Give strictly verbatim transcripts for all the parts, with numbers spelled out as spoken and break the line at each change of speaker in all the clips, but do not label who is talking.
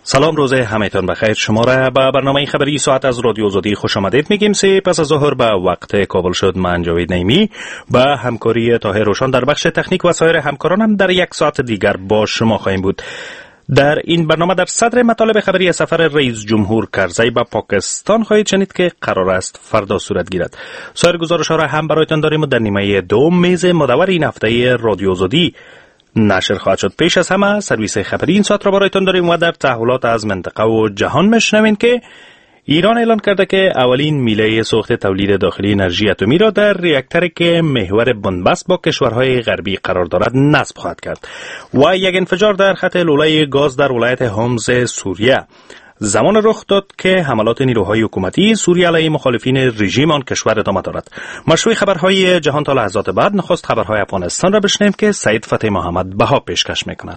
سلام، روز همه‌تان بخیر. شما را به برنامه خبری ساعت از رادیو آزادی خوش آمدید میگیم. سه پس از ظهر به وقت کابل شد. من جاوید نعیمی با همکاری طاهر روشن در بخش تکنیک و سایر همکارانم در یک ساعت دیگر با شما خواهیم بود. در این برنامه در صدر مطالب خبری سفر رئیس جمهور کرزی به پاکستان خواهید شنید که قرار است فردا صورت گیرد. سایر گزارش‌ها را هم برایتان داریم و در نیمه دوم میز مدور این هفته رادیو آزادی نشر خواهد شد. پیش از همه سرویس خبری این ساعت را برایتان داریم و در تحولات از منطقه و جهان میشنوین که ایران اعلان کرده که اولین میله سوخت تولید داخلی انرژی اتمی را در ریاکتوری که محور بنبست با کشورهای غربی قرار دارد نصب خواهد کرد. و یک انفجار در خط لوله گاز در ولایت هومز سوریه زمان رخ داد که حملات نیروهای حکومتی سوریه علیه مخالفین رژیم آن کشور ادامه دارد. مشروع خبرهای جهان تا لحظات بعد نخست خبرهای افغانستان را بشنویم که سعید فتح محمد بها پیشکش میکند.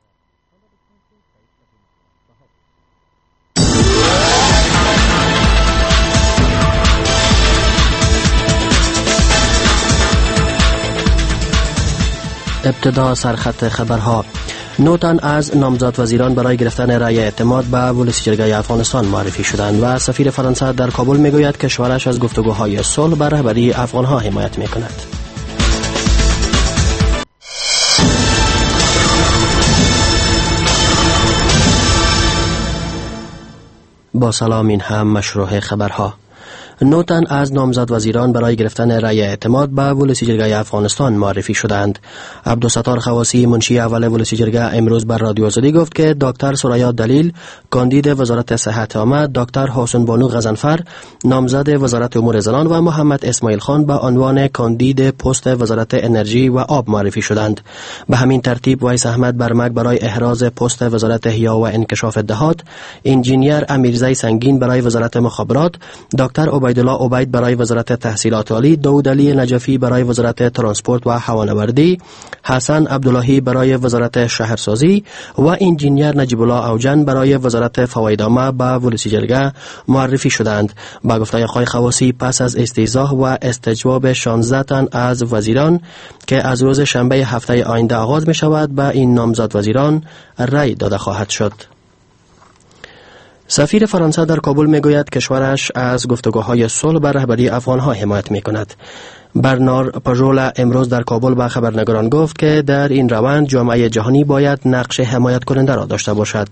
ابتدا سرخط خبرها. نوتن از نامزد وزیران برای گرفتن رأی اعتماد به ولسی جرگه افغانستان معرفی شدند و سفیر فرانسه در کابل میگوید کشورش از گفتگوهای صلح بر رهبری افغانها حمایت میکند. با سلام، این هم مشروع خبرها. نوتن از نامزد وزیران برای گرفتن رأی اعتماد به ولسی جرگه افغانستان معرفی شدند. عبدالستار خواسی، منشی اول ولسی جرگه، امروز بر رادیو آزادی گفت که دکتر سریا دلیل، کاندید وزارت صحت عامه، دکتر حسن بانو غضنفر، نامزد وزارت امور زنان و محمد اسماعیل خان به عنوان کاندید پست وزارت انرژی و آب معرفی شدند. به همین ترتیب ویس احمد برمک برای احراز پست وزارت احیا و انکشاف دهات، انجینیر امیرزی سنگین برای وزارت مخابرات، دکتر عبیدالله عبید برای وزارت تحصیلات عالی، داود علی نجفی برای وزارت ترانسپورت و هوانوردی، حسن عبداللهی برای وزارت شهرسازی و انجینیر نجیب الله اوجن برای وزارت فواید عامه به ولسی جرگه معرفی شدند. با گفته آقای خواسی پس از استیضاح و استجواب شانزده تن از وزیران که از روز شنبه هفته آینده آغاز می شود به این نامزد وزیران رأی داده خواهد شد. سفیر فرانسه در کابل میگوید کشورش از گفتگوهای صلح بر رهبری افغانها حمایت میکند. برنار پژول امروز در کابل به خبرنگاران گفت که در این روند جامعه جهانی باید نقش حمایت کننده را داشته باشد.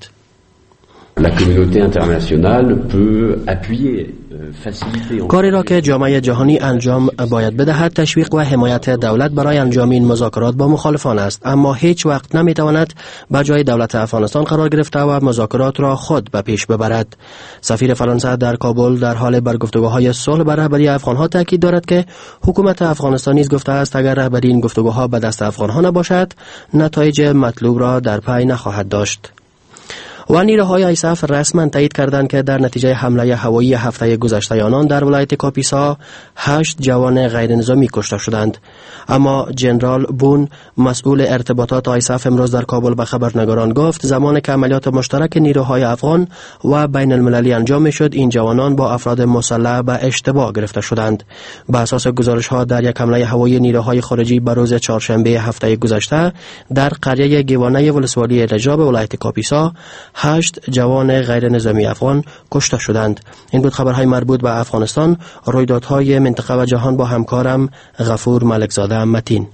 کاری را که جامعه جهانی انجام باید بدهد تشویق و حمایت دولت برای انجام این مذاکرات با مخالفان است، اما هیچ وقت نمیتواند به جای دولت افغانستان قرار گرفته و مذاکرات را خود به پیش ببرد. سفیر فرانسه در کابل در حال برگفتگوهای صلح بر رهبری افغانها تاکید دارد که حکومت افغانستان نیز گفته است اگر رهبری این گفتگوها به دست افغانها نباشد نتایج مطلوب را در پی نخواهد داشت. و نیروهای آیساف رسما تایید کردند که در نتیجه حمله هوایی هفته گذشته آنان در ولایت کاپیسا هشت جوان غیر نظامی کشته شدند. اما جنرال بون، مسئول ارتباطات آیساف، امروز در کابل به خبرنگاران گفت زمان که عملیات مشترک نیروهای افغان و بین المللی انجام میشد این جوانان با افراد مسلح به اشتباه گرفته شدند. بر اساس گزارش ها در یک حمله هوایی نیروهای خارجی بر روز چهارشنبه هفته گذشته در قریه گیوانه ولسوالی رجاب ولایت کاپیسا هشت جوان غیر نظامی افغان کشته شدند. این بود خبرهای مربوط به افغانستان. رویدادهای منطقه و جهان با همکارم غفور ملکزاده متین.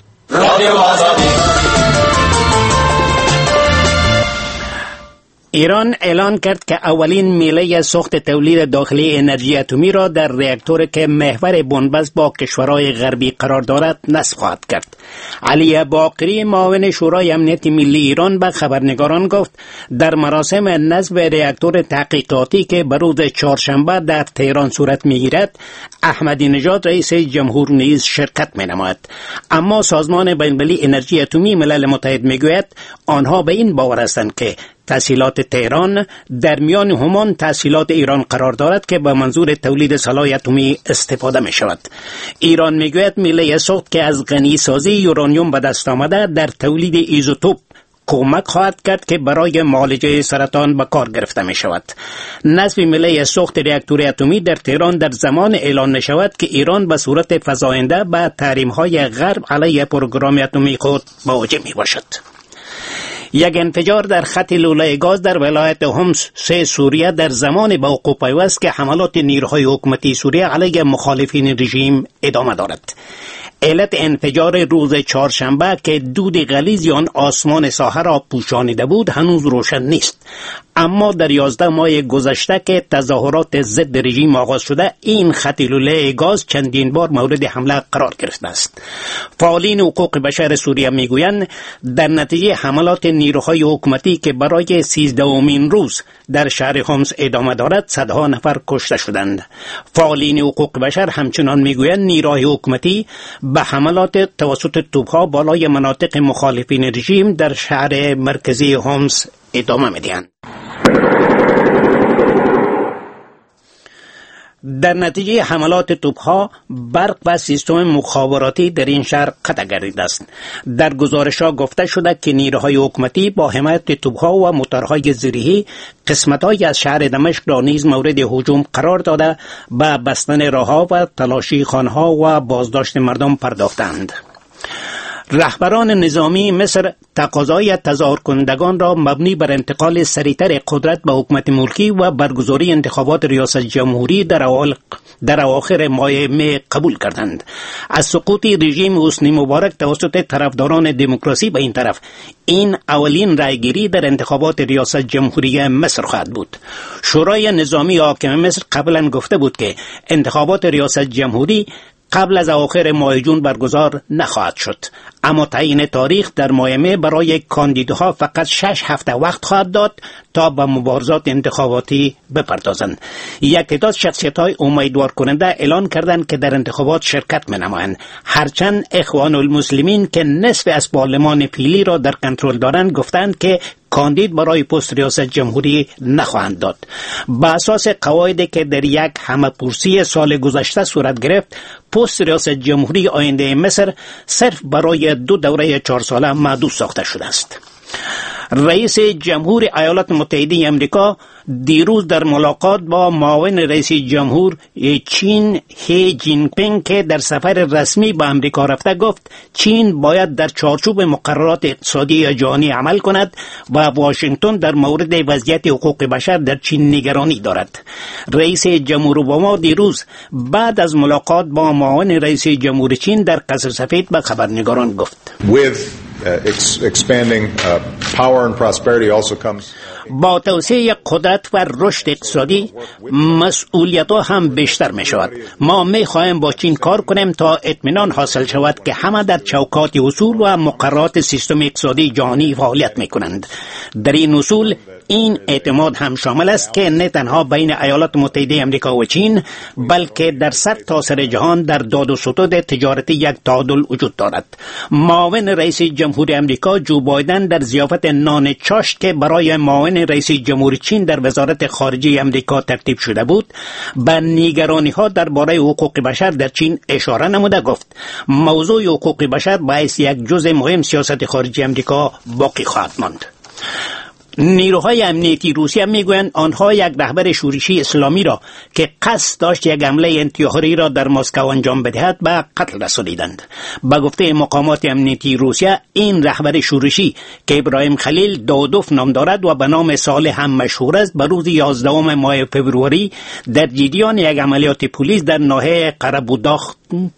ایران اعلان کرد که اولین میله سوخت تولید داخلی انرژی اتمی را در ریاکتوری که محور بنبست با کشورهای غربی قرار دارد نصب خواهد کرد. علی باقری، معاون شورای امنیت ملی ایران، به خبرنگاران گفت در مراسم نصب ریاکتور تحقیقاتی که به روز چهارشنبه در تهران صورت میگیرد احمدی نژاد رئیس جمهور نیز شرکت مینماید. اما سازمان بین‌المللی انرژی اتمی ملل متحد میگوید آنها به این باور هستند که تحصیلات تهران در میان همان تحصیلات ایران قرار دارد که به منظور تولید سلاح اتمی استفاده می شود. ایران می گوید میله سوخت که از غنی سازی یورانیوم به دست آمده در تولید ایزوتوپ کمک خواهد کرد که برای معالجه سرطان به کار گرفته می شود. نصب میله سوخت ریاکتور اتمی در تهران در زمان اعلان می شود که ایران به صورت فزاینده به تحریم های غرب علیه پروگرام اتمی خود مواجه می باشد. یک انفجار در خط لوله گاز در ولایت حمص سه سوریه در زمان با وقوع پیوست که حملات نیروهای حکومتی سوریه علیه مخالفین رژیم ادامه دارد. علت انفجار روز چهارشنبه که دود غلیظ آن آسمان ساحه را پوشانیده بود هنوز روشن نیست، اما در یازده ماه گذشته که تظاهرات ضد رژیم آغاز شده این خط لوله گاز چندین بار مورد حمله قرار گرفته است. فعالین حقوق بشر سوریه میگویند در نتیجه حملات نیروهای حکومتی که برای سیزدهمین روز در شهر حمص ادامه دارد صدها نفر کشته شدند. فعالین حقوق بشر همچنان میگویند نیروهای حکومتی به حملات توسط توپ‌ها بالای مناطق مخالفین رژیم در شهر مرکزی حمص ادامه میدهند. در نتیجه حملات توپ‌ها برق و سیستم مخابراتی در این شهر قطع گردیده است. در گزارش‌ها گفته شده که نیروهای حکومتی با حمایت توپ‌ها و موتورهای زیرهی قسمت‌هایی از شهر دمشق را نیز مورد هجوم قرار داده به بستن راه‌ها و تلاشی خانه‌ها و بازداشت مردم پرداختند. رهبران نظامی مصر تقاضای تظاهر کنندگان را مبنی بر انتقال سریعتر قدرت به حکومت ملکی و برگزاری انتخابات ریاست جمهوری در اول در اواخر ماه می قبول کردند. از سقوط رژیم حسنی مبارک توسط طرفداران دموکراسی به این طرف این اولین رایگیری در انتخابات ریاست جمهوری مصر خواهد بود. شورای نظامی حاکم مصر قبلا گفته بود که انتخابات ریاست جمهوری قبل از اواخر ماه جون برگزار نخواهد شد، اما تعیین تاریخ در ماه می برای کاندیداها فقط شش هفته وقت خواهد داد تا به مبارزات انتخاباتی بپردازند. یک تعداد شخصیت‌های امیدوار کننده اعلان کردند که در انتخابات شرکت می‌نمایند، هرچند اخوان المسلمین که نصف از پارلمان فعلی را در کنترل دارند گفتند که کاندید برای پست ریاست جمهوری نخواهند داد. با اساس قواعدی که در یک همه‌پرسی سال گذشته صورت گرفت، پست ریاست جمهوری آینده مصر صرف برای دو دوره چهار ساله محدود ساخته شده است. رئیس جمهور ایالات متحده آمریکا دیروز در ملاقات با معاون رئیس جمهور چین هی جین پینگ که در سفر رسمی به آمریکا رفته گفت چین باید در چارچوب مقررات اقتصادی جهانی عمل کند و واشنگتن در مورد وضعیت حقوق بشر در چین نگرانی دارد. رئیس جمهور اوباما دیروز بعد از ملاقات با معاون رئیس جمهور چین در قصر سفید به خبرنگاران گفت
Uh, expanding uh, power and prosperity also comes
با توسعه قدرت و رشد اقتصادی مسئولیت‌ها هم بیشتر می شود. ما می خواهیم با چین کار کنیم تا اطمینان حاصل شود که همه در چوکات اصول و مقررات سیستم اقتصادی جهانی فعالیت می کنند. در این اصول این اعتماد هم شامل است که نه تنها بین ایالات متحده آمریکا و چین بلکه در سر تاسر جهان در داد و ستد تجارتی یک تعادل وجود دارد. معاون رئیس جمهور آمریکا جو بایدن در ضیافت نان چاشت که برای معاون رئیس جمهور چین در وزارت خارجه آمریکا ترتیب شده بود به نگرانی ها درباره حقوق بشر در چین اشاره نموده گفت موضوع حقوق بشر باعث یک جزء مهم سیاست خارجی آمریکا باقی خواهد ماند. نیروهای امنیتی روسیه میگویند آنها یک رهبر شورشی اسلامی را که قصد داشت یک حمله انتحاری را در مسکو انجام بدهد به قتل رسانیدند. به گفته مقامات امنیتی روسیه این رهبر شورشی که ابراهیم خلیل داودوف نام دارد و به نام صالح هم مشهور است به روز یازدهم ماه فوریه در جریان یک عملیات پلیس در ناحیه قره‌بوداخت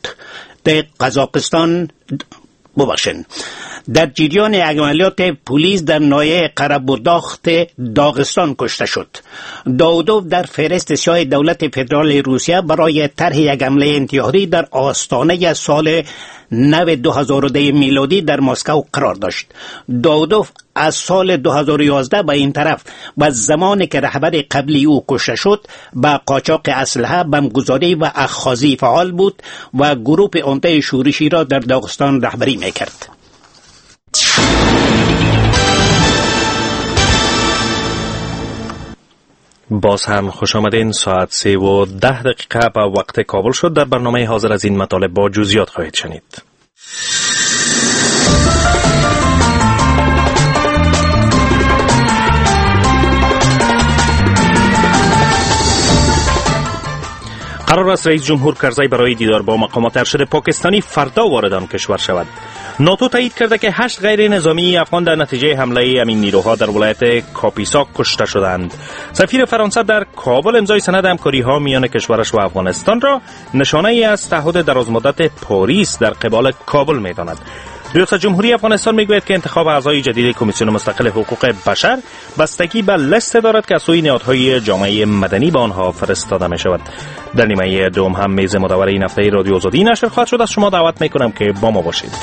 در قزاقستان ببخشید در جریان عملیات پلیس در ناحیه قره‌بوداخت داغستان کشته شد. داودوف در فهرست سیاه دولت فدرال روسیه برای طرح یک حمله انتحاری در آستانه سال نو دو هزار و ده میلادی در مسکو قرار داشت. داودوف از سال دو هزار و یازده به این طرف و زمانی که رهبر قبلی او کشته شد با قاچاق اسلحه، بمبگذاری و اخاذی فعال بود و گروه عمده شورشی را در داغستان رهبری میکرد.
باز هم خوش آمدین. ساعت سه و ده دقیقه به وقت کابل شد. در برنامه حاضر از این مطالب با جزئیات خواهید شنید. قرار است رئیس جمهور کرزی برای دیدار با مقامات ارشد پاکستانی فردا وارد آن کشور شود. ناتو تایید کرده که هشت غیر نظامی افغان در نتیجه حمله همین نیروها در ولایت کاپیسا کشته شدند. سفیر فرانسه در کابل امضای سند همکاری‌ها میان کشورش و افغانستان را نشانه ای از تعهد درازمدت پاریس در قبال کابل می‌داند. ریاست جمهوری افغانستان میگوید که انتخاب اعضای جدید کمیسیون مستقل حقوق بشر بستگی به لیست دارد که از سوی نهادهای جامعه مدنی به آنها فرستاده می شود. در نیمه دوم هم میز مدور این هفته رادیو آزادی نشر خواهد شد. از شما دعوت میکنم که با ما باشید.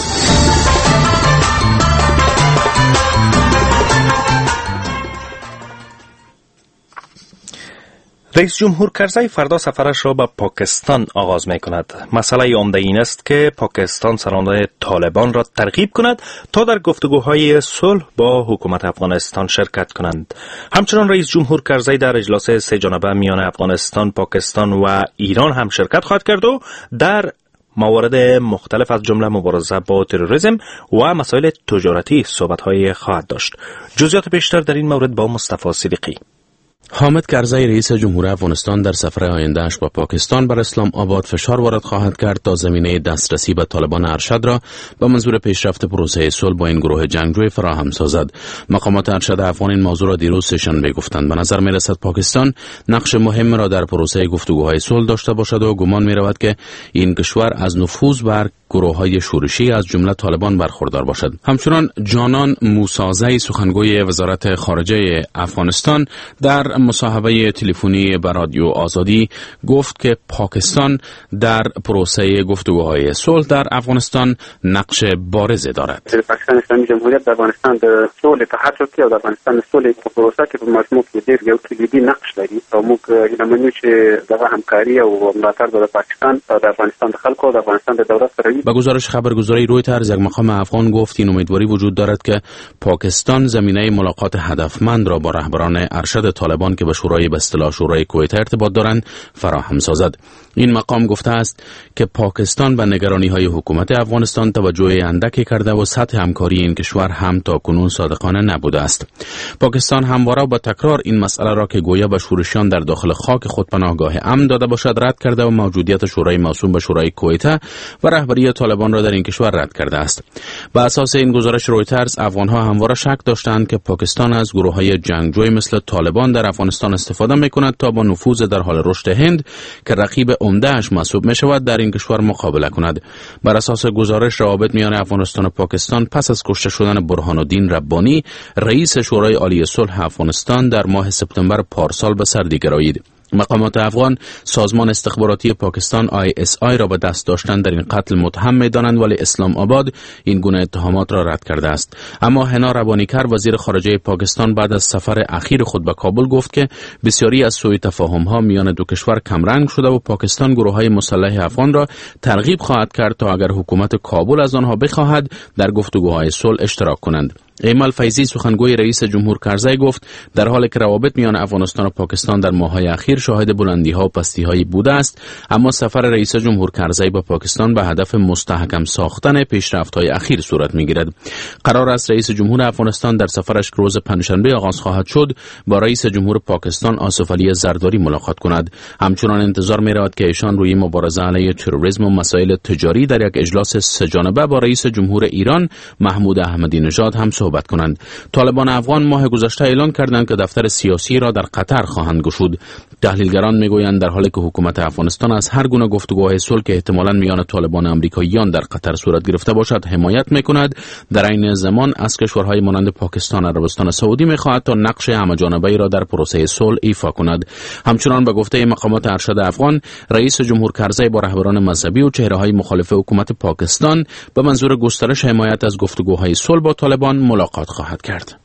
رئیس جمهور کرزی فردا سفرش را به پاکستان آغاز می کند. مسئله عمده این است که پاکستان سران طالبان را ترغیب کند تا در گفتگوهای صلح با حکومت افغانستان شرکت کنند. همچنان رئیس جمهور کرزی در اجلاس سه جانبه میان افغانستان، پاکستان و ایران هم شرکت خواهد کرد و در موارد مختلف از جمله مبارزه با تروریسم و مسائل تجارتی صحبت‌های خواهد داشت. جزئیات بیشتر در این مورد با مصطفی صدیقی.
حامد کرزی رئیس جمهور افغانستان در سفر آینده‌اش با پاکستان بر اسلام آباد فشار وارد خواهد کرد تا زمینه دسترسی به طالبان ارشد را به منظور پیشرفت پروسه صلح با این گروه جنگجوی فراهم سازد. مقامات ارشد افغان این موضوع را دیروز سه‌شنبه گفتند. به نظر می‌رسد پاکستان نقش مهم را در پروسه گفتگوهای صلح داشته باشد و گمان می‌رود که این کشور از نفوذ بر گروه‌های شورشی از جمله طالبان برخوردار باشد. همچنان جانان موسازی سخنگوی وزارت خارجه افغانستان در مصاحبه تلفنی با رادیو آزادی گفت که پاکستان در پروسه گفتگوهای صلح در افغانستان نقش بارزی دارد.
پاکستان اسلامی جمهوریت در افغانستان د صلح تحقق کې او د افغانستان صلح په پروسه کې په مجموع کې ډېر یو کلیدي نقش لري او موږ هیله منو چې دغه همکاري او ملاتړ د پاکستان او د افغانستان د خلکو او د افغانستان د دولت سره
با گزارش خبرگزاری رویترز یک مقام افغان گفت این امیدواری وجود دارد که پاکستان زمینه ملاقات هدفمند را با رهبران ارشد طالبان که به شورای به اصطلاح شورای کویت ارتباط دارند فراهم سازد. این مقام گفته است که پاکستان به نگرانی‌های حکومت افغانستان توجه اندکی کرده و سطح همکاری این کشور هم تا کنون صادقانه نبوده است. پاکستان همواره با تکرار این مسئله را که گویا به شورشیان در داخل خاک خود پناهگاه امن داده باشد رد کرده و موجودیت شورای موسوم به شورای کویت و رهبری طالبان را در این کشور رد کرده است. بر اساس این گزارش رویترز افغان‌ها همواره شک داشتند که پاکستان از گروه‌های جنگجوی مثل طالبان در افغانستان استفاده می‌کند تا با نفوذ در حال رشد هند که رقیب عمده‌اش محسوب می‌شود در این کشور مقابله کند. بر اساس گزارش روابط میان افغانستان و پاکستان پس از کشته شدن برهان الدین ربانی رئیس شورای عالی صلح افغانستان در ماه سپتامبر پارسال به سردی گرایید. مقامات افغان سازمان استخباراتی پاکستان آی اس آی را به دست داشتن در این قتل متهم می‌دانند ولی اسلام آباد این گونه اتهامات را رد کرده است. اما حنا ربانیکر وزیر خارجه پاکستان بعد از سفر اخیر خود به کابل گفت که بسیاری از سوء تفاهم‌ها میان دو کشور کمرنگ شده و پاکستان گروه‌های مسلح افغان را ترغیب خواهد کرد تا اگر حکومت کابل از آنها بخواهد در گفتگوهای صلح اشتراک کنند. ایمال فیضی سخنگوی رئیس جمهور کرزی گفت در حالی که روابط میان افغانستان و پاکستان در ماه‌های اخیر شاهد بلندی‌ها و پستی‌هایی بوده است، اما سفر رئیس جمهور کرزی به پاکستان به هدف مستحکم ساختن پیشرفت‌های اخیر صورت می‌گیرد. قرار است رئیس جمهور افغانستان در سفرش که روز پنجشنبه آغاز خواهد شد با رئیس جمهور پاکستان آصف علی زرداری ملاقات کند. همچنان انتظار می‌رود که ایشان روی مبارزه علیه تروریسم و مسائل تجاری در یک اجلاس سه جانبه با رئیس جمهور ایران محمود احمدی نژاد هم صحبت کنند. طالبان افغان ماه گذشته اعلان کردند که دفتر سیاسی را در قطر خواهند گشود. تحلیلگران میگویند در حالی که حکومت افغانستان از هر گونه گفتگوهای صلح که احتمالاً میان طالبان آمریکاییان در قطر صورت گرفته باشد حمایت میکند، در عین زمان از کشورهای مانند پاکستان و عربستان سعودی میخواهد تا نقش همه‌جانبه‌ای را در پروسه صلح ایفا کند. همچنان به گفته مقامات ارشد افغان، رئیس جمهور کرزی با رهبران مذهبی و چهره‌های مخالف حکومت پاکستان به منظور گسترش حمایت از گفتگوهای صلح با طالبان ملاقات خواهد کرد.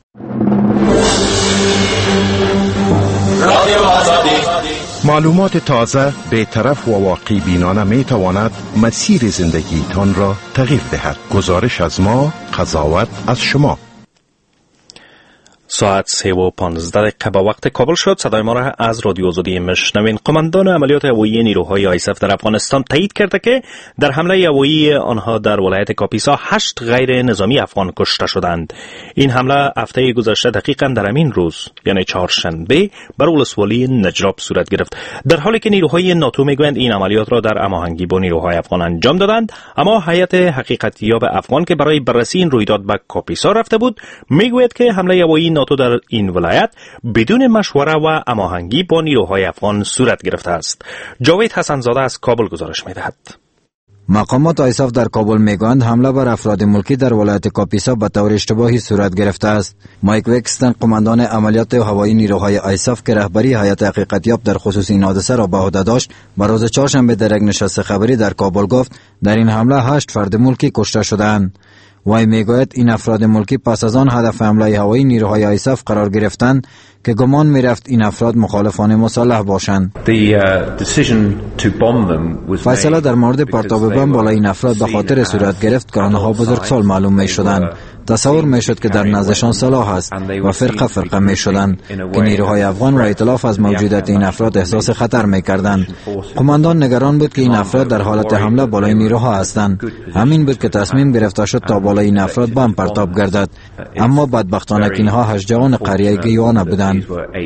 معلومات تازه، بی‌طرف و واقع بینانه می تواند مسیر زندگیتان را تغییر دهد. گزارش از ما، قضاوت از شما.
ساعت سه و پانزده دقیقه با وقت کابل شد. صدای ما را از رادیو آزادی میشنوین. قماندان عملیات هوایی نیروهای آیسف در افغانستان تایید کرده که در حمله هوایی آنها در ولایت کاپیسا هشت غیر نظامی افغان کشته شدند. این حمله هفته گذشته دقیقاً در همین روز یعنی چهارشنبه بر ولسوالی نجراب صورت گرفت. در حالی که نیروهای ناتو میگویند این عملیات را در هماهنگی با نیروهای افغان انجام دادند، اما هیئت حقیقتیاب افغان که برای بررسی این رویداد به کاپیسا رفته بود میگوید که حمله هوایی ناتو در این ولایت بدون مشوره و هماهنگی با نیروهای افغان صورت گرفته است. جاوید حسنزاده از کابل گزارش می‌دهد.
مقامات آیساف در کابل میگویند حمله بر افراد ملکی در ولایت کاپیسا به طور اشتباهی صورت گرفته است. مایک وکستن قماندان عملیات هوایی نیروهای آیساف که رهبری هیئت حقیقتیاب در خصوص این حادثه را به عهده داشت، به روز چهارشنبه در یک نشست خبری در کابل گفت در این حمله هشت فرد ملکی کشته شدند. وی میگوید این افراد ملکی پس از آن هدف حمله هوایی نیروهای آیساف قرار گرفتند که گمان میرفت این افراد مخالفان مسلح باشند. فیصله در مورد پرتاب بم بالای این افراد به خاطر صورت گرفت که آنها بزرگسال معلوم می شدند. تصور می شد که در نزدشان سلاح است و فرقه فرقه می شدند که نیروهای افغان را اطلاف از موجودیت این افراد احساس خطر می کردند. قماندان نگران بود که این افراد در حالت حمله بالای نیروها هستند. همین بود که تصمیم گرفته شد تا بالای این افراد بم پرتاب گردد. اما بدبختانه که اینها هشت جوان قریه گیوانه بودند.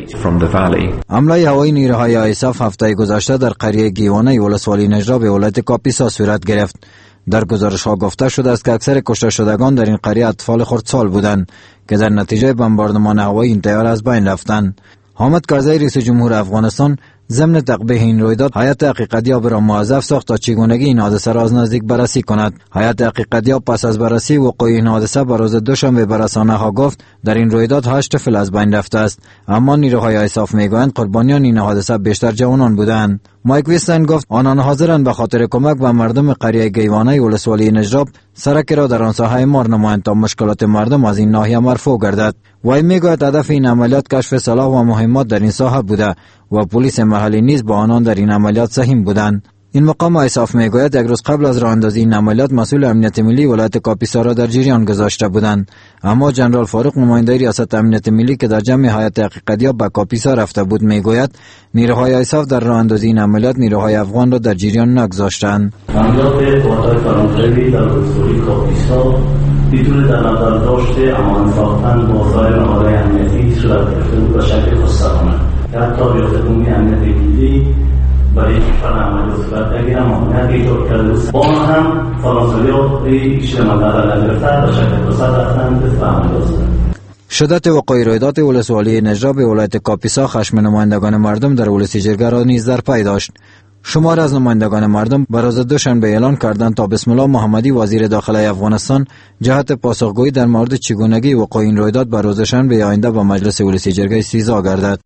حمله هوایی نیروهای آیساف هفته گذشته در قریه گیوانه ولسوالی نجراب ولایت کاپیسا صورت گرفت. در گزارش ها گفته شده است که اکثر کشته شدگان در این قریه اطفال خردسال بودند که در نتیجه بمباردمان هوایی این تیار از بین رفتند. حامد کرزی رئیس جمهور افغانستان ضمن تقبیح این رویداد هیئت حقیقتیاب را موظف ساخت تا چگونگی این حادثه را از نزدیک بررسی کند. هیئت حقیقتیاب پس از بررسی وقوع این حادثه به روز دوشنبه به رسانه‌ها گفت در این رویداد هشت طفل از بین رفته است، اما نیروهای آیساف میگویند قربانیان این حادثه بیشتر جوانان بودند. مایک ویستن گفت آنان حاضرند به خاطر کمک به مردم قریه گیوانه ولسوالی نجراب سرکی را در آن ساحه مار نمایند تا مشکلات مردم از این ناحیه مرفوع گردد. وی میگوید هدف این عملیات کشف سلاح و مهمات در این ساحه بوده و پلیس محلی نیز با آنان در این عملیات سهم بودند. این مقام آیساف میگوید یک روز قبل از راه اندازی این عملیات مسئول امنیت ملی ولایت کاپیسا را در جریان گذاشته بودند، اما جنرال فاروق نماینده ریاست امنیت ملی که در جمع هیئت حقیقتیاب به کاپیسا رفته بود میگوید نیروهای آیساف در راه اندازی این عملیات نیروهای افغان را در جریان نگذاشتند.
عملیات قوات فرانسوی در ولسوالی کاپیسا بدون در نظر داشت امان ساختن با سایر نهادهای امنیتی صورت گرفته بود به شکل خودسرانه. حتی ریاست عمومی امنیت ملی برای کشور عملیات صورت نگیرد ممانعت ایجاد کرده بود. با آن هم فرانسوی‌ها هیچ مدد نگرفته به شکل خودسر رفتند به عملیات صورت.
شدت وقوع رویداد ولسوالی نجراب ولایت کاپیسا خشم نمایندگان مردم در ولسی جرگه را نیز در پی داشت. شمار از نمایندگان مردم بر روز دوشنبه اعلان کردند تا بسم الله محمدی وزیر داخله افغانستان جهت پاسخگویی در مورد چگونگی وقوع این رویداد بر روز شنبه آینده با مجلس ولسی جرگه استیضاح گردد.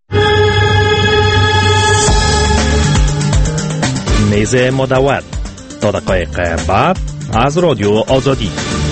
میز مدور تا دقایق بعد از رادیو آزادی.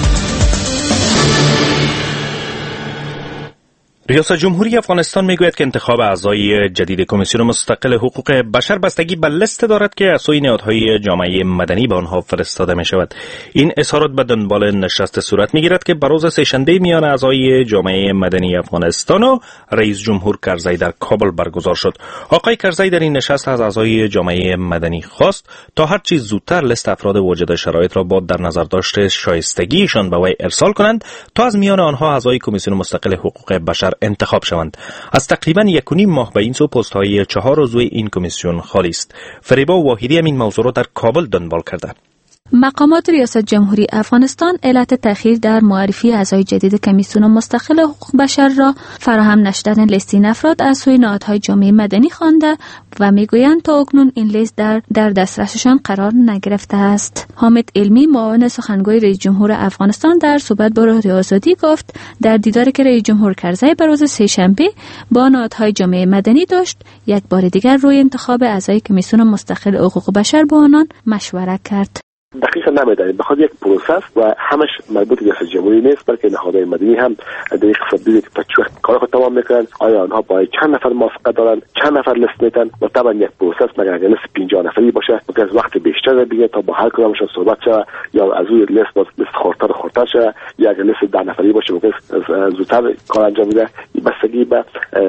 ریاست جمهوری افغانستان میگوید که انتخاب اعضای جدید کمیسیون مستقل حقوق بشر بستگی به لیست دارد که از سوی نهادهای جامعه مدنی به آنها فرستاده می شود. این اظهارات به دنبال نشست صورت میگیرد که بروز سه‌شنبه میان اعضای جامعه مدنی افغانستان و رئیس جمهور کرزی در کابل برگزار شد. آقای کرزی در این نشست از اعضای جامعه مدنی خواست تا هر چیز زودتر لیست افراد واجد شرایط را با در نظر داشته شایستگیشان به وی ارسال کنند تا از میان آنها اعضای کمیسیون مستقل حقوق بشر انتخاب شوند. از تقریباً یک و نیم ماه به این سو پست های چهار عضو این کمیسیون خالی است. فریبا واحدی هم این موضوع را در کابل دنبال کرده.
مقامات ریاست جمهوری افغانستان علت تأخیر در معرفی اعضای جدید کمیسیون مستقل حقوق بشر را فراهم نشدن لیست این افراد از سوی نهادهای جامعه مدنی خوانده و میگویند تا اکنون این لیست در در دسترسشان قرار نگرفته است. حامد علمی معاون سخنگوی رئیس جمهور افغانستان در صحبت با رادیو آزادی گفت در دیداری که رئیس جمهور کرزی به روز سه‌شنبه با نهادهای جامعه مدنی داشت یک بار دیگر روی انتخاب اعضای کمیسیون مستقل حقوق بشر با آنان مشورت کرد.
دقیقا نمیدانیم، بخاطر یک پروسس و همش مربوط به ریاست جمهوری نیست، بلکه نهادهای مدنی هم در این قسمت دیدید که تا چه وقت کار خود تمام میکنن، آیا آنها باید چند نفر موافقت دارن، چند نفر لیست میتن و طبعا یک پروسس مگر اگر لیست پنجاه نفری باشه ممکن است وقت بیشتر بگیره تا با هر کدامشون صحبت شه، یا از اون لیست باز لیست خردتر خردتر شه، یا اگر لیست ده نفری باشه ممکن است زودتر کار انجام بده. بستگی به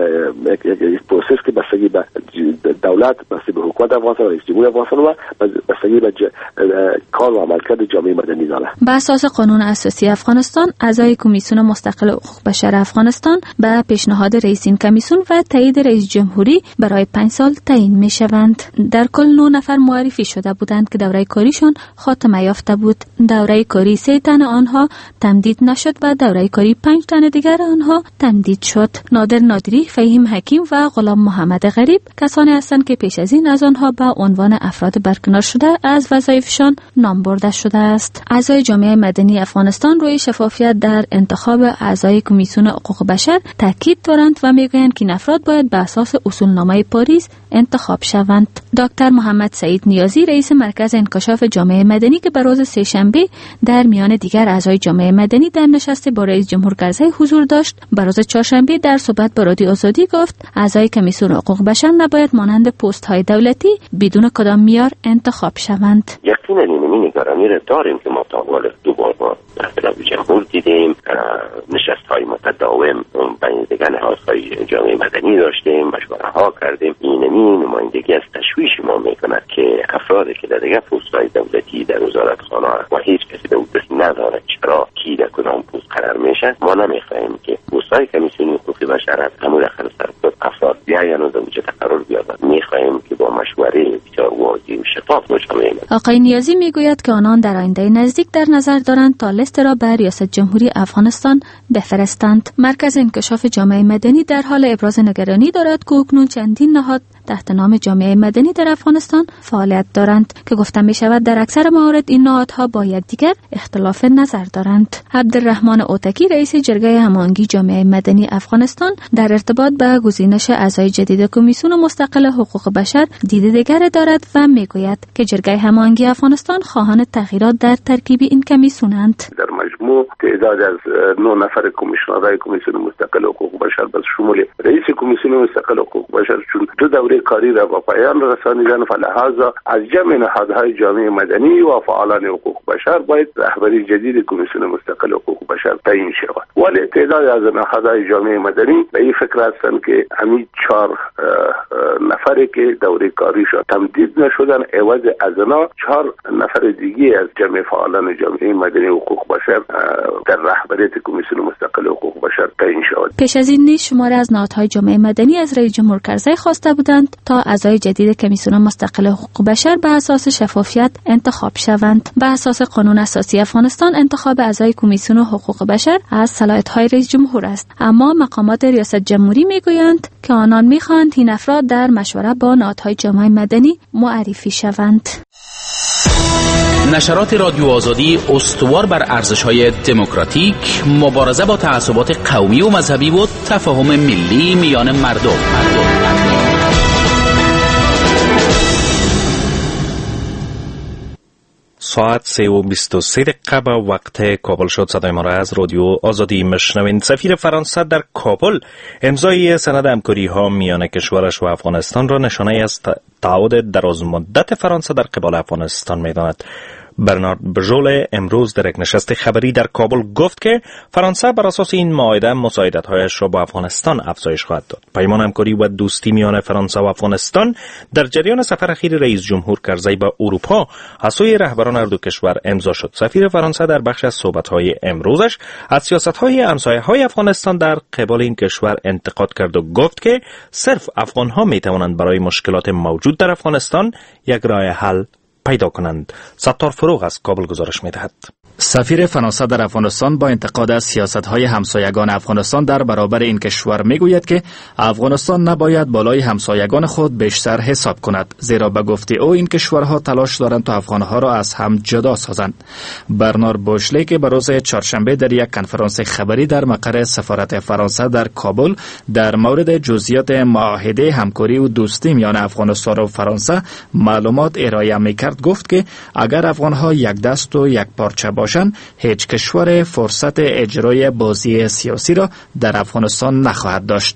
یک پروسس که بستگی به دولت، بستگی به حکومت افغانستان و رئیس جمهور افغانستان و بستگی به کار و عملکرد جامعه مدنی داره.
بر اساس قانون اساسی افغانستان، اعضای کمیسیون مستقل حقوق بشر افغانستان به پیشنهاد رئیس این کمیسیون و تایید رئیس جمهوری برای پنج سال تعیین می شوند. در کل نه نفر معرفی شده بودند که دوره کاریشان خاتمه یافته بود. دوره کاری سه تن آنها تمدید نشد و دوره کاری پنج تن دیگر آنها تمدید شد. نادر نادری، فهیم حکیم و غلام محمد غریب کسانی هستند که پیش از این از آنها به عنوان افراد برکنار شده از وظایفشان نام برده شده است. اعضای جامعه مدنی افغانستان روی شفافیت در انتخاب اعضای کمیسیون حقوق بشر تاکید دارند و میگویند که این افراد باید به اساس اصولنامه پاریس انتخاب شوند. دکتر محمد سعید نیازی، رئیس مرکز انکشاف جامعه مدنی که به روز سه‌شنبه در میان دیگر اعضای جامعه مدنی در نشست با رئیس جمهور کرزی حضور داشت، به روز چهارشنبه در صحبت با رادیو آزادی گفت اعضای کمیسیون حقوق بشر نباید مانند پست های دولتی بدون کدام معیار انتخاب شوند.
یقینا این نگرانی را داریم که ما تا حال دو بار با رئیس جمهور دیدیم، نشست های متداوم بین دیگر نهادهای جامعه مدنی داشتیم، مشوره ها کردیم. این نمایندگی از تشویش ما میکند که افرادی که در دیگر پست های دولتی در وزارت خانه و هیچ کسی به او دست ندارد چرا کی در کدام پست قرار میشه. ما نمیخواهیم که پست های کمیسیون حقوق بشر از همون داخل سرکوب افراد بیاین و در وجه قرار بیابد. میخواهیم که با مشوره بسیار واضح و شفاف باشه.
آقای نیازی میگوید که آنان در آینده نزدیک در نظر دارند تا لیست را به ریاست جمهوری افغانستان بفرستند. مرکز انکشاف جامعه مدنی در حال ابراز نگرانی دارد که اکنون چندین نهاد تحت نام جامعه مدنی در افغانستان فعالیت دارند که گفته می شود در اکثر موارد این نهادها با یکدیگر اختلاف نظر دارند. عبدالرحمن اوتکی، رئیس جرگه هماهنگی جامعه مدنی افغانستان، در ارتباط به گزینش اعضای جدید کمیسیون مستقل حقوق بشر دید دیگر دارد و می گوید که جرگه هماهنگی افغانستان خواهان تغییرات در ترکیب این کمیسیونند.
در مجموع تعداد از نه نفر کمیسیونرهای کمیسیون مستقل حقوق بشر به شمول رئیس کمیسیون مستقل حقوق بشر چون دو دوره کاری را با پایان رسانیدن، فلهذا از جمع نهادهای جامعه مدنی و فعالان حقوق بشر باید رهبری جدید کمیسیون مستقل حقوق بشر تعیین شود. ولی تعداد از نهادهای جامعه مدنی به این فکر هستند که همین چهار نفری که دوره کاریشان تمدید نشدن، عوض از آنها چهار نفر دیگه از جمع فعالان جامعه مدنی و حقوق بشر در رهبریت کمیسیون مستقل حقوق بشر تعیین شود.
پیش از این نیز شماری از نهادهای جامعه مدنی از رئیس جمهور کرزی خواسته بودند تا اعضای جدید کمیسیون مستقل حقوق بشر به اساس شفافیت انتخاب شوند. به اساس قانون اساسی افغانستان انتخاب اعضای کمیسیون حقوق بشر از صلاحیت‌های رئیس جمهور است، اما مقامات ریاست جمهوری میگویند که آنان می‌خواهند این افراد در مشورت با نهادهای جامعه مدنی معرفی شوند.
نشرات رادیو آزادی استوار بر ارزش‌های دموکراتیک، مبارزه با تعصبات قومی و مذهبی و تفاهم ملی میان مردم. مردم.
ساعت سه و بیست و سه دقیقه به وقت کابل شد. صدای ما را از رادیو آزادی مشنوین. سفیر فرانسه در کابل امضای سند همکاری ها میان کشورش و افغانستان را نشانه از تعهد درازمدت فرانسه در قبال افغانستان می‌داند. برنارد بژول امروز در یک نشست خبری در کابل گفت که فرانسه بر اساس این معاهده مساعدت‌هایش را با افغانستان افزایش خواهد داد. پیمان همکاری و دوستی میان فرانسه و افغانستان در جریان سفر اخیر رئیس جمهور کرزی به اروپا از سوی رهبران هر دو کشور امضا شد. سفیر فرانسه در بخش از صحبت‌های امروزش از سیاست‌های همسایه‌های افغانستان در قبال این کشور انتقاد کرد و گفت که صرف افغان‌ها می‌توانند برای مشکلات موجود در افغانستان یک راه حل پیدا کنند. ستار فروغ از کابل گزارش می‌دهد.
سفیر فرانسه در افغانستان با انتقاد از سیاست‌های همسایگان افغانستان در برابر این کشور میگوید که افغانستان نباید بالای همسایگان خود بیشتر حساب کند، زیرا به گفته او این کشورها تلاش دارند تا افغانها را از هم جدا سازند. برنارد بوشلی که به روز چهارشنبه در یک کنفرانس خبری در مقر سفارت فرانسه در کابل در مورد جزئیات معاهده همکاری و دوستی میان افغانستان و فرانسه معلومات ارائه میکرد، گفت که اگر افغانها یک دست و یک پارچه باشند هیچ کشور فرصت اجرای بازی سیاسی را در افغانستان نخواهد داشت.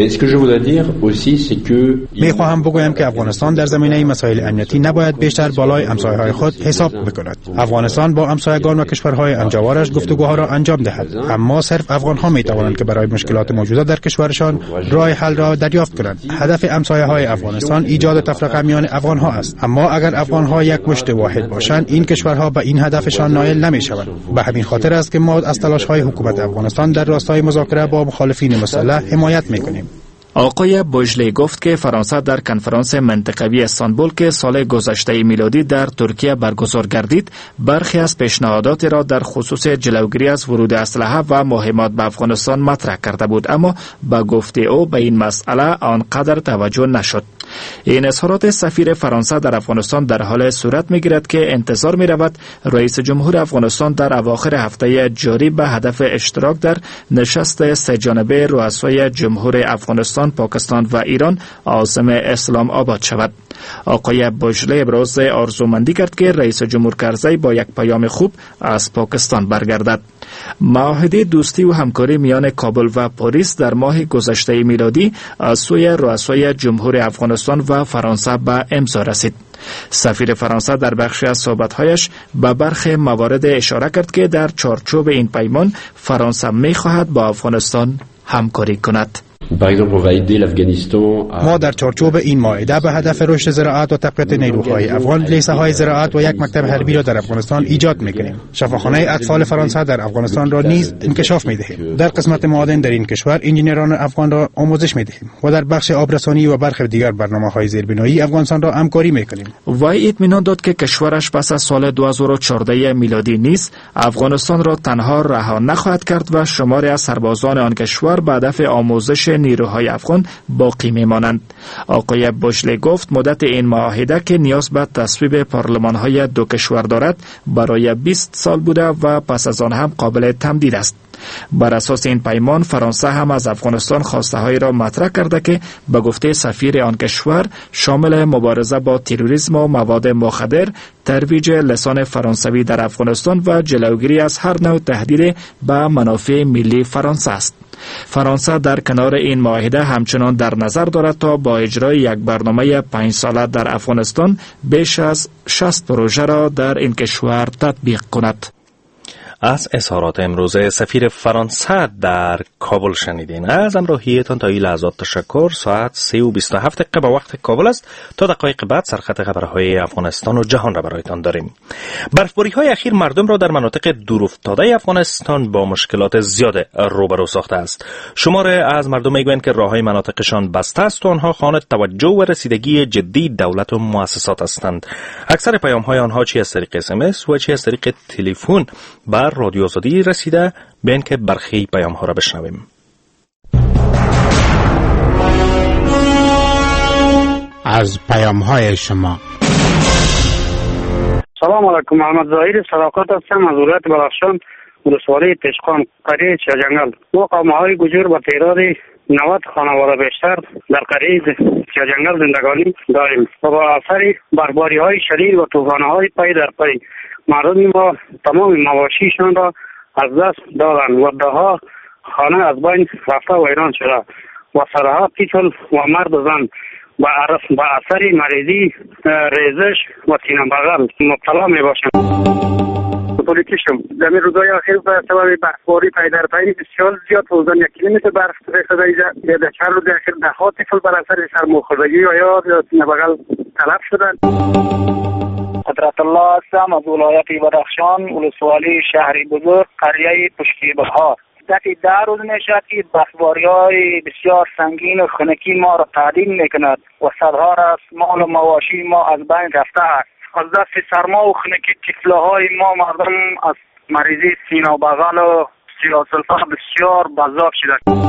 می خواهم بگویم که افغانستان در زمینه مسائل امنیتی نباید بیشتر بالای همسایه‌های خود حساب بکند. افغانستان با همسایگان و کشورهای انجوارش گفتگوها را انجام دهد، اما صرف افغانها می توانند که برای مشکلات موجوده در کشورشان راه حل را دریافت کنند. هدف همسایه‌های افغانستان ایجاد تفرقه میان افغانها است، اما اگر افغانها یک مشت واحد باشند این کشورها به این هدفشان نائل نمی‌شوند. به همین خاطر است که ما از تلاش‌های حکومت افغانستان در راستای مذاکره با مخالفین مسلح حمایت می‌کنیم.
آقای بوجلی گفت که فرانسه در کنفرانس منطقوی استانبول که سال گذشته میلادی در ترکیه برگزار گردید برخی از پیشنهادات را در خصوص جلوگیری از ورود اسلحه و مهمات به افغانستان مطرح کرده بود، اما به گفته او به این مسئله آنقدر توجه نشد. این اظهارات سفیر فرانسه در افغانستان در حال صورت میگیرد که انتظار می رود رئیس جمهور افغانستان در اواخر هفته جاری به هدف اشتراک در نشست سه جانبه رؤسای جمهور افغانستان، پاکستان و ایران عاصمه اسلام آباد شود. آقای بوجلی ابراز آرزومندی کرد که رئیس جمهور کرزی با یک پیام خوب از پاکستان برگردد. معاهده دوستی و همکاری میان کابل و پاریس در ماه گذشته میلادی از سوی رؤسای جمهور افغانستان و فرانسه به امضا رسید. سفیر فرانسه در بخشی از صحبت‌هایش به برخی موارد اشاره کرد که در چارچوب این پیمان فرانسه می‌خواهد با افغانستان همکاری کند.
ما در چارچوب این معاهده به هدف رشد زراعت و تقویت نیروهای افغان لیسه های زراعت و یک مکتب حربی را در افغانستان ایجاد می‌کنیم. شفاخانه اطفال فرانسه در افغانستان را نیز انکشاف می‌دهیم. در قسمت معادن در این کشور انجینران افغان را آموزش می‌دهیم و در بخش آبرسانی و برخی دیگر برنامه‌های زیربنایی افغانستان را همکاری می‌کنیم.
وی اطمینان داد که کشورش پس از سال دو هزار و چهارده میلادی نیز افغانستان را تنها رها نخواهد کرد و شماری از سربازان آن کشور به هدف آموزش نیروهای افغان باقی میمانند. آقای بوجلی گفت مدت این معاهده که نیاز به تصویب پارلمان‌های دو کشور دارد برای بیست سال بوده و پس از آن هم قابل تمدید است. بر اساس این پیمان فرانسه هم از افغانستان خواسته‌هایی را مطرح کرده که به گفته سفیر آن کشور شامل مبارزه با تروریسم و مواد مخدر، ترویج لسان فرانسوی در افغانستان و جلوگیری از هر نوع تهدید به منافع ملی فرانسه است. فرانسه در کنار این معاهده همچنان در نظر دارد تا با اجرای یک برنامه پنج ساله در افغانستان بیش از شصت پروژه را در این کشور تطبیق کند.
از اظهارات امروز سفیر فرانسه در کابل شنیدین. از همراهیتان تا این لحظات تشکر. ساعت سه و بیست و هفت دقیقه به وقت کابل است. تا دقایق بعد سرخط خبرهای افغانستان و جهان را برایتان داریم. برفباری های اخیر مردم را در مناطق دورافتاده افغانستان با مشکلات زیاد روبرو ساخته است. شماره از مردم میگویند که راههای مناطقشان بسته است و آنها خواهان توجه و رسیدگی جدی دولت و مؤسسات هستند. اکثر پیام های آنها چی از طریق اس ام اس و چی از طریق تلفن بر رادیو آزادی رسیده. بین که برخی پیام ها را بشنویم.
از پیام های شما.
سلام علیکم، محمد ظاهر صداقت هستم از ولایت بدخشان، ولسوالی تشقان، قریه چهجنگل. ما قوم‌های گجور با تعداد نود خانواده بیشتر در قریه چهجنگل زندگانی داریم و با اثر برفباری‌های شدید و طوفان‌های پی در پی مردم ما تمام مواشیشان را از دست دادند و دهها خانه از بین رفته و ویران شده و صدها طفل و مرد و زن با اثر مریضی، ریزش و سینه بغل مبتلا می باشند. پولیتیشم در این روزهای اخیر به سبب برفباری پی در پی بسیار زیاد حدود یک کیلومتر برف ریخته در چند روز اخیر دهها طفل بر اثر سرماخوردگی و یا سینه بغل تلف شدند.
قدرت الله هستم از ولایت بدخشان، ولسوالی شهری بزرگ، قریه پشتی بهار. دفعه ده روز میشد که برفباری‌های بسیار سنگین و خنکی ما را تعدیل میکند و صدها از مال و مواشی ما از بین رفته است. از دست سرما و خنکی طفله‌های ما مردم از مریضی سینه و بغل و سیاه‌سلفا بسیار بزرگ شده.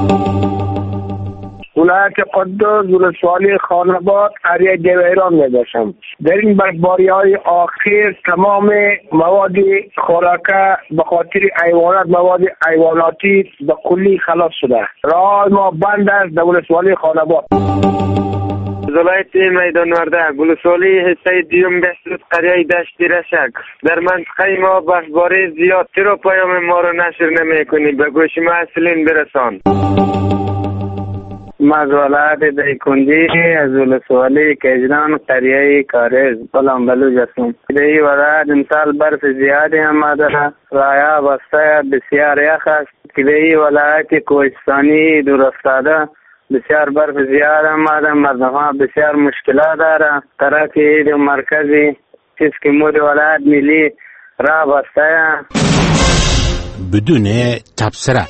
ولایت قدس ولسوالی خاناباد قریه جویران می باشم. در این برفباری های آخر تمام مواد خوراکه به خاطر حیوانات مواد حیواناتی به کلی خلاص شده. راه ما بند است در ولسوالی خاناباد.
ولایت میدان ورده ولسوالی حصه دیوم بهسود قریه دشتی رشک در منطقه ما برفباری زیاد. چرا پیام ما رو نشر نمی کنی؟ به گوش مسئولین برسان.
از ولایت دیکندی از ولسوالی کجران قریه کارز بلان بلوچ هستم. در این ولایت امسال برف زیادی آمده راه بسته بسیار یخ است که در این ولایت کوهستانی دور افتاده بسیار برف زیاد آمده. مردم ها بسیار مشکلات داره. طرف عید مرکزی چیز که مود ولایت ملی راه بسته
بدون تبصره.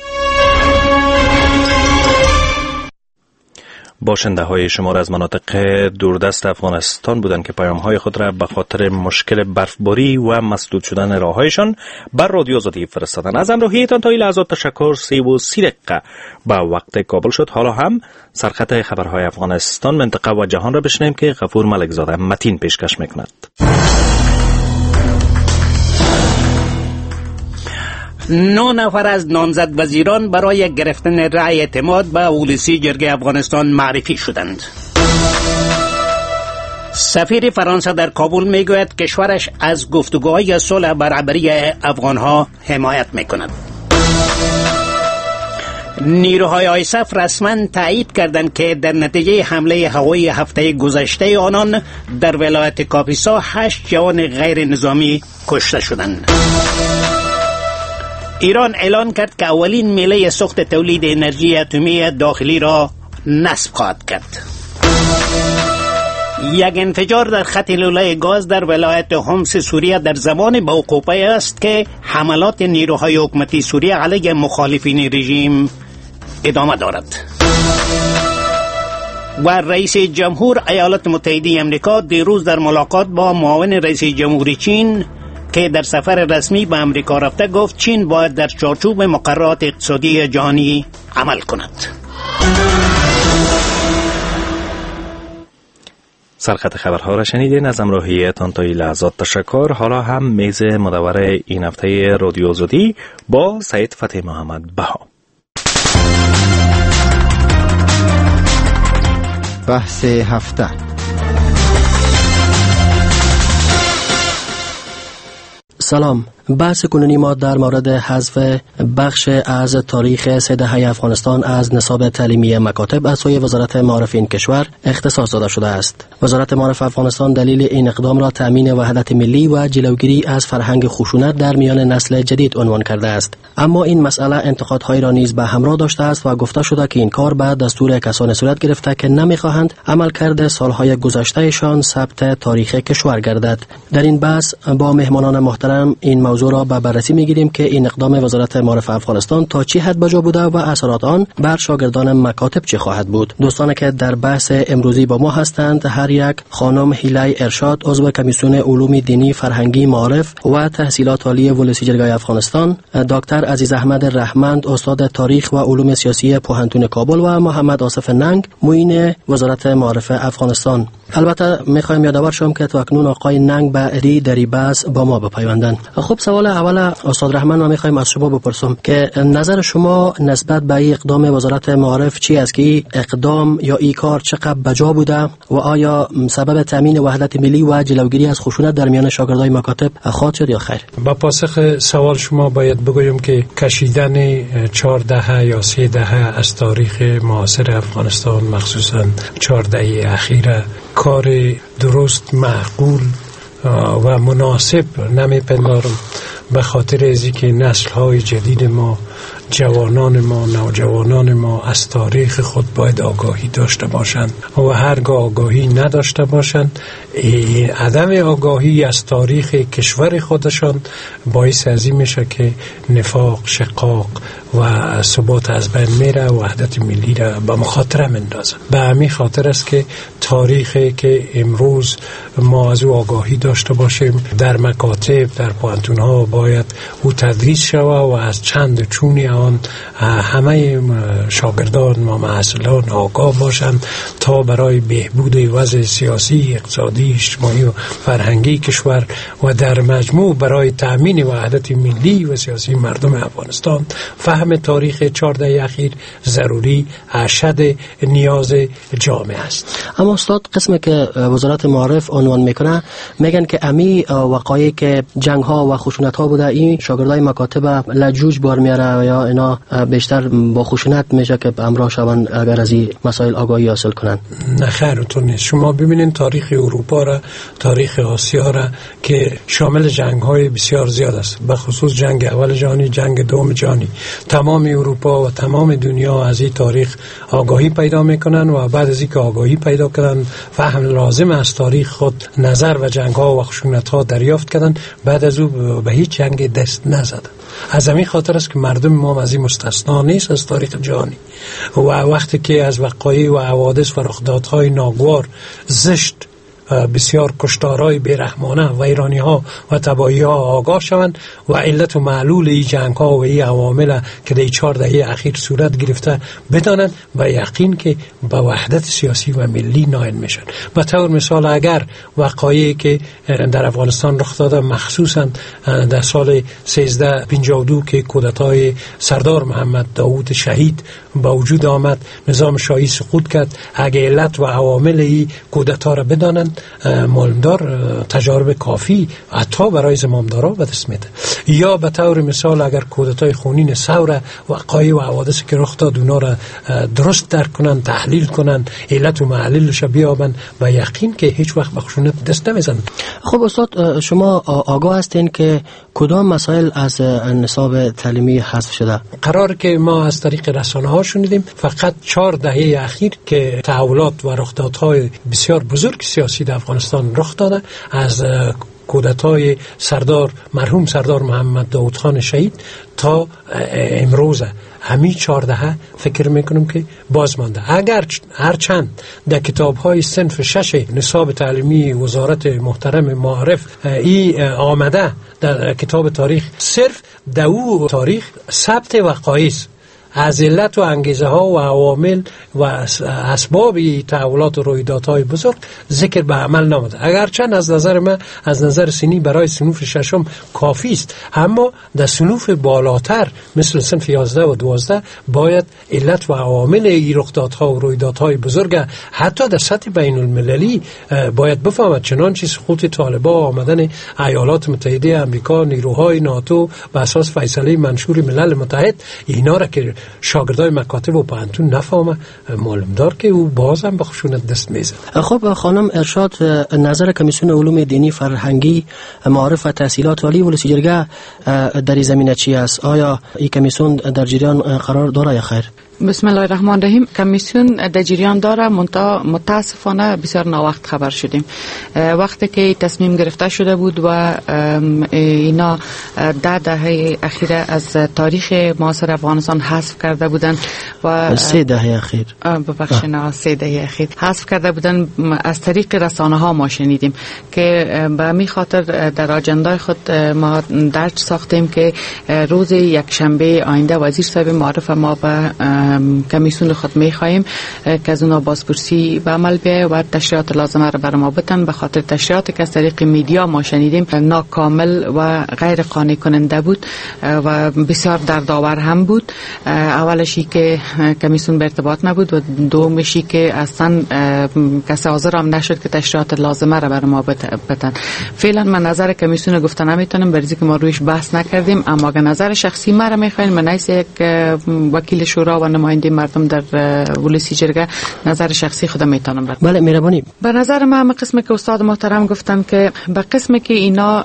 باشنده های شمار از مناطق دوردست افغانستان بودند که پیام های خود را به خاطر مشکل برفباری و مسدود شدن راه هایشان بر رادیو آزادی فرستادن. از همراهیتان تا این لحظات تشکر. سی و سی دقیقه به وقت کابل شد. حالا هم سرخط خبرهای افغانستان، منطقه و جهان را بشنویم که غفور ملکزاده متین پیشکش میکند.
نه نفر از نامزد وزیران برای گرفتن رأی اعتماد به اولسی جرگه افغانستان معرفی شدند. سفیر فرانسه در کابل میگوید کشورش از گفتگوهای صلح برابری افغانها حمایت میکند. نیروهای آیسف رسما تایید کردند که در نتیجه حمله هوایی هفته گذشته آنان در ولایت کاپیسا هشت جوان غیر نظامی کشته شدند. ایران اعلان کرد که اولین میله سوخت تولید انرژی اتمی داخلی را نصب خواهد کرد. یک انفجار در خط لوله گاز در ولایت حمص سوریه در زمان موقوفه است که حملات نیروهای حکومتی سوریه علیه مخالفین رژیم ادامه دارد. و رئیس جمهور ایالات متحده آمریکا دیروز در ملاقات با معاون رئیس جمهور چین که در سفر رسمی به امریکا رفته گفت چین باید در چارچوب مقررات اقتصادی جهانی عمل کند.
سرخط خبرها را شنیدین. از همراهیتان تا این لحظات تشکر. حالا هم میز مدور این هفته رادیو آزادی با سید فتح محمد بها.
بحث هفته.
سلام. بحث کنونی ما در مورد حذف بخش از تاریخ سه دهه افغانستان از نصاب تعلیمی مکاتب از سوی وزارت معارف این کشور اختصاص داده شده است. وزارت معارف افغانستان دلیل این اقدام را تامین وحدت ملی و جلوگیری از فرهنگ خشونت در میان نسل جدید عنوان کرده است. اما این مسئله انتقادهای را نیز به همراه داشته است و گفته شده که این کار به دستور کسانی صورت گرفته که نمیخواهند عملکرد سالهای گذشتهشان ثبت تاریخ کشور گردد. در این بحث با مهمانان محترم این موضوع را به بررسی میگیریم که این اقدام وزارت معارف افغانستان تا چه حد بجا بوده و اثرات آن بر شاگردان مکاتب چه خواهد بود. دوستانی که در بحث امروزی با ما هستند، هر یک خانم هیلای ارشاد، عضو کمیسیون علوم دینی، فرهنگی، معارف و تحصیلات عالی ولسی جرگه افغانستان، دکتر عزیز احمد رحمند، استاد تاریخ و علوم سیاسی پوهنتون کابل و محمد آصف ننگ، معین وزارت معارف افغانستان. البته میخوایم یادآور شوم که تا اکنون آقای ننگ بعدی در این بحث با ما بپیوندند. خب سوال اول استاد رحمان ما میخوایم از شما بپرسم که نظر شما نسبت به این اقدام وزارت معارف چی است که اقدام یا این کار چقدر بجا بوده و آیا سبب تامین وحدت ملی و جلوگیری از خشونت در میان شاگردای مکاتب خواهد شد یا خیر؟
با پاسخ سوال شما باید بگویم که کشیدن چهار دهه یا سه دهه از تاریخ معاصر افغانستان، مخصوصا چهار دهه اخیره، کار درست، معقول و مناسب نمیپندارم، به خاطر ازی که نسل های جدید ما، جوانان ما، نوجوانان ما از تاریخ خود باید آگاهی داشته باشند و هرگاه آگاهی نداشته باشند، عدم آگاهی از تاریخ کشور خودشان باعث ازی میشه که نفاق، شقاق و ثبات از بین میره، وحدت ملی را به مخاطره مندازن. به همین خاطر است که تاریخی که امروز ما از او آگاهی داشته باشیم در مکاتب، در پوهنتون‌ها باید او تدریس شود و از چند چونی آن همه شاگردان و محصلان آگاه باشند تا برای بهبود وضع سیاسی، اقتصادی، اجتماعی و فرهنگی کشور و در مجموع برای تأمین وحدت ملی و سیاسی مردم افغانستان فهم تاریخ چهارده اخیر ضروری اشد نیاز جامعه است.
اما استاد قسمی که وزارت معارف عنوان میکنه میگن که امی وقایعی که جنگ ها و خشونت ها بوده این شاگردای مکاتب لجوج بار میاره یا اینا بیشتر با خشونت میشه که همراه شوند اگر از این مسائل آگاهی حاصل کنن؟
نه خیر اونطور نیست. شما ببینید تاریخ اروپا را، تاریخ آسیا را که شامل جنگ های بسیار زیاد است، به خصوص جنگ اول جهانی، جنگ دوم جهانی. تمام اروپا و تمام دنیا از این تاریخ آگاهی پیدا میکنن و بعد از اینکه آگاهی پیدا کردن، فهم لازم از تاریخ خود، نظر و جنگ ها و خشونت ها دریافت کردن، بعد از او به هیچ جنگ دست نزدن. از همین خاطر است که مردم ما از این مستثنا نیست از تاریخ جهانی و وقتی که از وقایع و حوادث و رخدادهای ناگوار، زشت، بسیار کشتارهای بیرحمانه و ایرانی ها و تباهی ها آگاه شوند و علت و معلول این جنگ ها و این عوامل که در چهار دهه اخیر صورت گرفته بدانند و یقین که به وحدت سیاسی و ملی نائل میشن. به طور مثال اگر وقایعی که در افغانستان رخ داده، مخصوصا در سال سیزده پنجاه و دو که کودتای سردار محمد داوود شهید با وجود آمد، نظام شاهی سقوط کرد، اگه علت و عوامل این کودتا را بدانند، معلومدار تجارب کافی حتی برای زمامدارا به دست میده. یا به طور مثال اگر کودتای خونین ثوره وقایع و حوادثی که رخ داد اونا را درست درک کنن، تحلیل کنن، علت و معلولش بیابن و یقین که هیچ وقت به خشونت دست نمیزنن.
خب استاد، شما آگاه هستین که کدام مسائل از نصاب تعلیمی حذف شده؟
قرار که ما از طریق رسانه ها شنیدیم فقط چهار دهه اخیر که تحولات و رخدادهای بسیار بزرگ سیاسی در افغانستان رخ داده، از کودتای سردار مرحوم سردار محمد داود خان شهید تا امروز همین چهارده فکر میکنم که باز مانده. اگر هرچند در کتاب های صنف شش نصاب تعلیمی وزارت محترم معارف ای آمده در کتاب تاریخ، صرف در او تاریخ ثبت وقایع از علت و انگیزه ها و عوامل و اسباب تحولات و رویدادهای بزرگ ذکر به عمل نموده. اگرچند از نظر من از نظر سنی برای صنوف ششم کافی است، اما در صنوف بالاتر مثل صنف یازده و دوازده باید علت و عوامل این رخدادها و رویدادهای بزرگ حتی در سطح بین المللی باید بفهمد. چنانچه سقوط طالبان، آمدن ایالات متحده آمریکا، نیروهای ناتو بر اساس فیصله منشور ملل متحد، اینا را که شاگردای مکاتب و پوهنتون نفهمه، معلوم دار که او بازم به خشونت دست میزنه.
خب خانم ارشاد، نظر کمیسیون علوم دینی، فرهنگی، معارف و تحصیلات عالی ولسی جرگه در این زمینه چی است؟ آیا این کمیسیون در جریان قرار داره یا خیر؟
بسم الله الرحمن الرحیم. کمیسیون در جریان داره، متاسفانه بسیار ناوقت خبر شدیم. وقتی که تصمیم گرفته شده بود و اینا ده دهه اخیره از تاریخ معاصر افغانستان حذف کرده بودن و
سه دهه اخیر
ببخشید نه سه دهه اخیر حذف کرده بودن، از طریق رسانه ها ما شنیدیم که به همین خاطر در آجندای خود ما درج ساختیم که روز یک شنبه آینده وزیر صاحب معارف ما به کمیسیون خود می‌خواهیم که از اونا بازپرسی به عمل بیاید و تشریحات لازمه را بر ما بدن، به خاطر تشریحاتی که از طریق میدیا ما شنیدیم ناکامل و غیر قانع کننده بود و بسیار دردآور هم بود. اولشی که کمیسیون به ارتباط نبود و دومشی که اصلا کسی حاضر هم نشد که تشریحات لازمه را بر ما بدن. فعلا من نظر کمیسیون گفته نمیتونم، برای اینکه ما رویش بحث نکردیم، اما اگر نظر شخصی ما را می‌خواین، من از یک وکیل شورا و نماینده مردم در ولسی جرگه نظر شخصی خودم میتونم بدم.
بله مهربانی.
به نظر من به قسمی که استاد محترم گفتن که به قسمی که اینا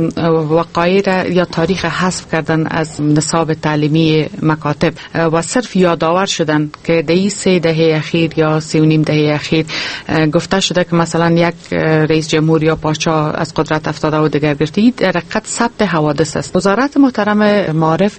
وقایع یا تاریخ حذف کردن از نصاب تعلیمی مکاتب و صرف یادآور شدن که در این سه دهه اخیر یا سه و نیم دهه اخیر گفته شده که مثلا یک رئیس جمهور یا پادشاه از قدرت افتاده و دیگر گرفته، این در حقیقت ثبت حوادث است. وزارت محترم معارف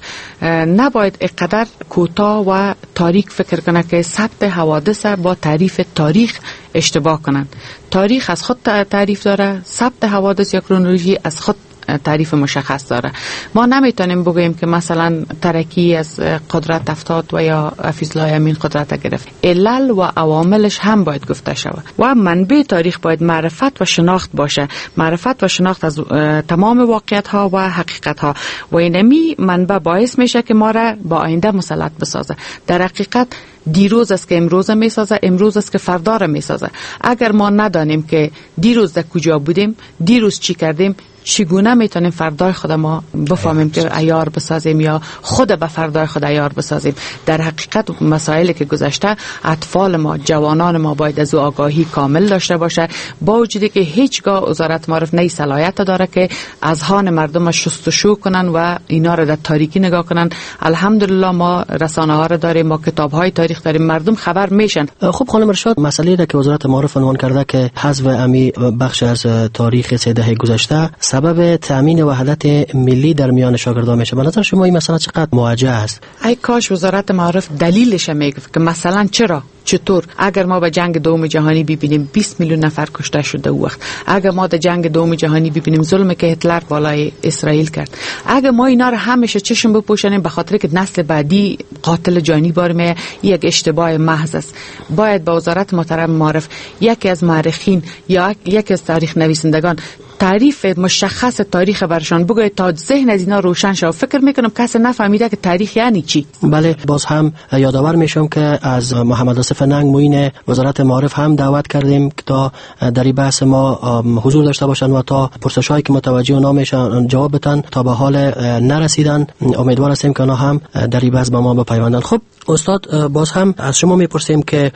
نباید اینقدر کوتاه و تاریک فکر کنه که ثبت حوادث با تعریف تاریخ اشتباه کنن. تاریخ از خود تعریف داره، ثبت حوادث یا کرونولوژی از خود تعریف مشخص داره. ما نمیتونیم بگوییم که مثلا ترکی از قدرت افتاد و یا حفیظالله امین قدرت گرفت. علل و عواملش هم باید گفته شود و منبع تاریخ باید معرفت و شناخت باشه، معرفت و شناخت از تمام واقعیت ها و حقیقت ها و اینمی منبع باعث میشه که ما را با آینده مسلط بسازه. در حقیقت دیروز است که امروز می سازه، امروز است که فردا را می سازه. اگر ما ندانیم که دیروز در کجا بودیم، دیروز چی کردیم، چگونه میتونیم فردای خود ما بفهمیم که عیار بسازیم یا خود به فردای خود عیار بسازیم. در حقیقت مسائلی که گذشته اطفال ما، جوانان ما باید از او آگاهی کامل داشته باشه، با وجودی که هیچگاه وزارت معارف نه صلاحیت داره که اذهان مردم شستشو کنن و اینا را در تاریکی نگاه کنن. الحمدلله ما رسانه ها را داریم، ما کتاب های تاریخ داریم، مردم خبر میشن.
خب خانم ارشاد، مسئله را که وزارت معارف عنوان کرده که حذف امی بخش از تاریخ سه دهه گذشته سبب تامین وحدت ملی در میان شاگردان میشه، به نظر شما این مسئله چقدر موجه است؟
ای کاش وزارت معارف دلیلش میگفت که مثلا چرا، چطور. اگر ما به جنگ دوم جهانی ببینیم بیست میلیون نفر کشته شده او وقت، اگر ما در جنگ دوم جهانی ببینیم ظلمی که هتلر بالای اسرائیل کرد، اگر ما اینا رو همیشه چشم بپوشانیم به خاطر که نسل بعدی قاتل جانی بار می، یک اشتباه محض است. باید به وزارت محترم معارف یکی از مورخین یا یکی از تاریخ نویسندگان تعریف مشخص تاریخ برشان بگوید تا ذهن از اینا روشن شه. فکر میکنم کسی نفهمیده که تاریخ یعنی چی.
بله، باز هم یادآور میشم که از محمد آصف ننگ معین وزارت معارف هم دعوت کردیم که تا در این بحث ما حضور داشته باشن و تا پرسش‌هایی که متوجه اونا میشن جواب بدن. تا به حال نرسیدن، امیدوار هستیم که اونا هم در این بحث با ما بپیوندن. خب استاد، باز هم از شما میپرسیم که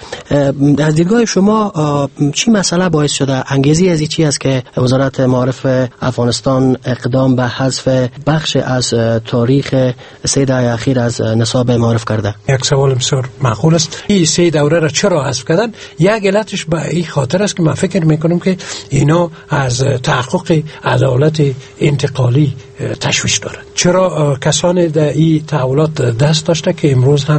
از دیدگاه شما چی مسئله باعث شده، انگیزه از چی است که وزارت معارف افغانستان اقدام به حذف بخش از تاریخ سه دهه اخیر از نصاب معارف کرده؟
یک سوال بسیار معقول است. این سه دوره را چرا حذف کردن؟ یک علتش به این خاطر است که من فکر میکنم که اینا از تحقق عدالت انتقالی تشویش دارند. چرا کسانی در این تحولات دست داشته که امروز هم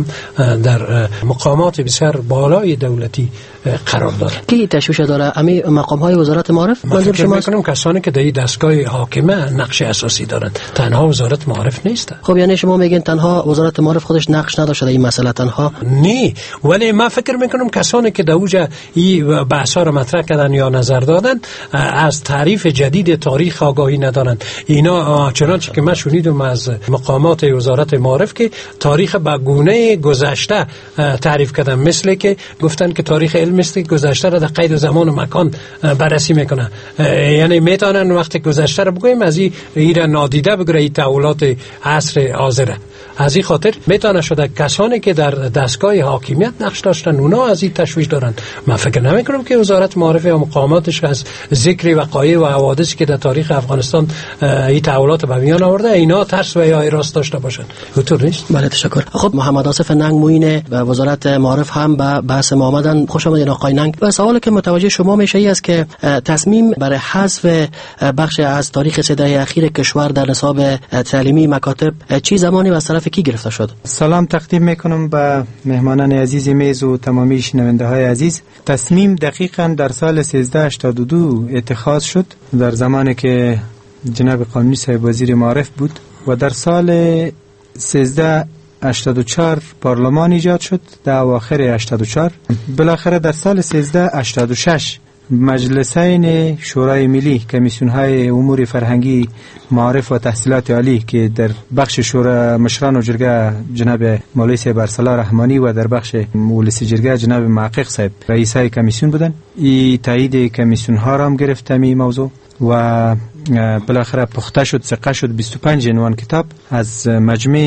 در مقامات بسیار بالای دولتی قرار دارند.
کی تشویش داره؟ امی مقام های وزارت معارف؟
من فکر میکنم کسانی که در این دستگاه حاکمه نقش اساسی دارند، تنها وزارت معارف نیست.
خب یعنی شما میگین تنها وزارت معارف خودش نقش نداشته در این مسئله تنها؟
نه، ولی من فکر میکنم کسانی که در اوج این بحثا را مطرح کردن یا نظر دادن از تعریف جدید تاریخ آگاهی ندارند. اینا چنانچه که من شنیدم از مقامات وزارت معارف که تاریخ به گونه گذشته تعریف کردن، مثل که گفتن که تاریخ علم است که گذشته را در قید زمان و مکان بررسی میکنه. یعنی میتونن وقتی گذشته را بگویم از این ایران نادیده بگیره این تحولات عصر حاضره. از این خاطر میتونه شده کسانی که در دستگاه حاکمیت نقش داشتن اونا از این تشویش دارن. من فکر نمی کنم که وزارت معارف یا مقاماتش از ذکر وقایع و حوادثی که در تاریخ افغانستان این تحولات به میان آورده اینا ترس و یا ایراست داشته باشن. اونطور نیست؟
بله، تشکر. خب محمد آصف ننگ معین و وزارت معارف هم به بحث ما آمدن. خوش آمدید آقای ننگ. و سوالی که متوجه شما میشه ای است که تصمیم برای حذف بخش از تاریخ سه دهه اخیر کشور در نصاب تعلیمی مکاتب چی زمانی و از طرف کی گرفته شد؟
سلام تقدیم میکنم به مهمانان عزیز میز و تمامی شنونده های عزیز. تصمیم دقیقاً در سال سیزده هشتاد و دو اتخاذ شد، در زمانی که جناب قانونی صاحب وزیر معارف بود و در سال سیزده هشتاد و چهار پارلمان ایجاد شد. در اواخر هشتاد و چهار بالاخره در سال سیزده هشتاد و شش مجلسین شورای ملی، کمیسیون های امور فرهنگی، معارف و تحصیلات عالی که در بخش شورا مشران و جرگه جناب مولوی صاحب ارسلا رحمانی و در بخش مجلس جرگه جناب محقق صاحب رئیسای کمیسیون بودن، این تایید کمیسیون ها را هم گرفتم این موضوع و بالاخره پخته شد، ثقه شد بیست و پنج عنوان کتاب از مجمع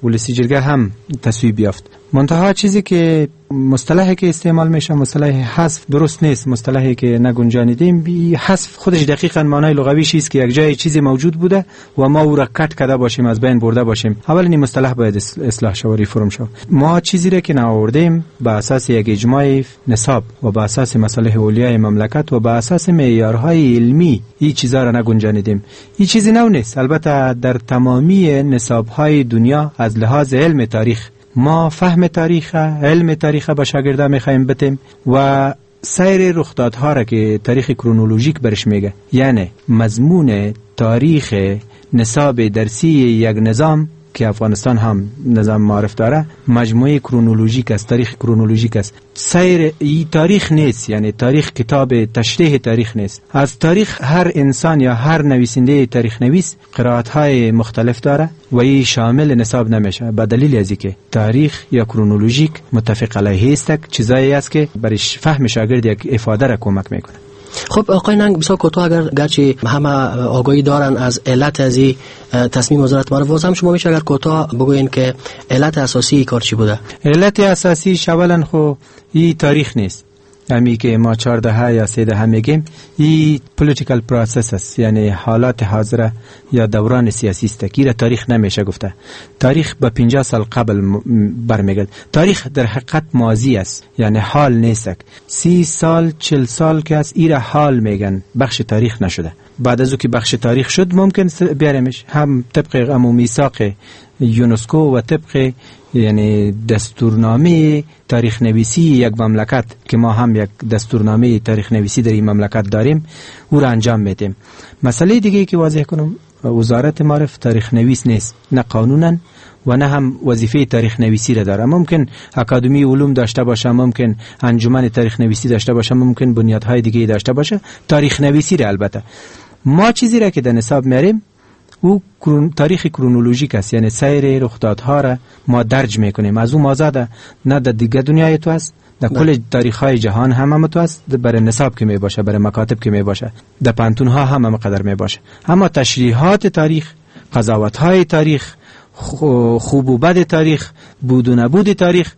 ولسی جرگه هم تصویب یافت. منتها چیزی که مصطلحی که استعمال میشه مصطلح حذف درست نیست. مصطلحی که نگنجانیدیم بی حذف خودش دقیقاً معنای لغویش است که یک جای چیزی موجود بوده و ما او را کات کرده باشیم، از بین برده باشیم. اولا این مصطلح باید اصلاح شود، ریفرم شود. ما چیزی را که نآوردیم به اساس یک اجماع نصاب و به اساس مصالح اولیای مملکت و به اساس معیارهای علمی این چیزا را نگنجانیدیم. این چیزی نو نیست. البته در تمامی نصاب‌های دنیا از لحاظ علم تاریخ ما فهم تاریخ، علم تاریخ به شاگردان میخوایم بتیم و سیر رخدادها را که تاریخ کرونولوژیک برش میگه، یعنی مضمون تاریخ نصاب درسی یک نظام که افغانستان هم نظام معرف داره مجموعه کرونولوژیک است، تاریخ کرونولوژیک است. سیر ای تاریخ نیست، یعنی تاریخ کتاب تشریح تاریخ نیست. از تاریخ هر انسان یا هر نویسنده تاریخ نویس قرائت‌های مختلف داره و این شامل نصاب نمیشه، به دلیل از اینکه تاریخ یا کرونولوژیک متفق علیه است، چیزایی است که برای فهم شاگرد یک افاده را کمک میکنه.
خب آقای ننگ بسیار کوتاه، اگر گرچه همه آگاهی دارن از علت از این تصمیم وزارت معرف، باز هم شما میشه اگر کوتاه بگوین که علت اساسی کار چی بوده؟
علت اساسی اولا خو این تاریخ نیست، همی که ما چهار دهه یا سه دهه میگیم این پولیتیکال پروسس است، یعنی حالات حاضره یا دوران سیاسی است که تاریخ نمیشه گفته. تاریخ به پنجاه سال قبل برمیگرد. تاریخ در حقیقت ماضی است، یعنی حال نیست. سی سال چل سال که از ایره حال میگن، بخش تاریخ نشده. بعد از او که بخش تاریخ شد ممکن بیاریمش هم طبق امو میثاق یونسکو و طبق یعنی دستورنامه تاریخ نویسی یک مملکت که ما هم یک دستورنامه تاریخ نویسی در این مملکت داریم، او را انجام میدیم. مسئله دیگه که واضح کنم، وزارت معرف تاریخ نویس نیست، نه قانونا و نه هم وظیفه تاریخ نویسی را داره. ممکن اکادمی علوم داشته باشه، ممکن انجمن تاریخ نویسی داشته باشه، ممکن بنیادهای دیگه داشته باشه، تاریخ نویسی را البته. ما چیزی را که در نصاب میاریم او تاریخ کرونولوژیک است، یعنی سیر رخدادها را ما درج میکنیم. از او مازاده نه در دیگه دنیای تو است، در کل تاریخ های جهان هم هم تو است، برای نصاب که می باشه، برای مکاتب که می باشه، در پانتون ها هم هم قدر می باشه. اما تشریحات تاریخ، قضاوت های تاریخ، خوب و بد تاریخ، بود و نبود تاریخ،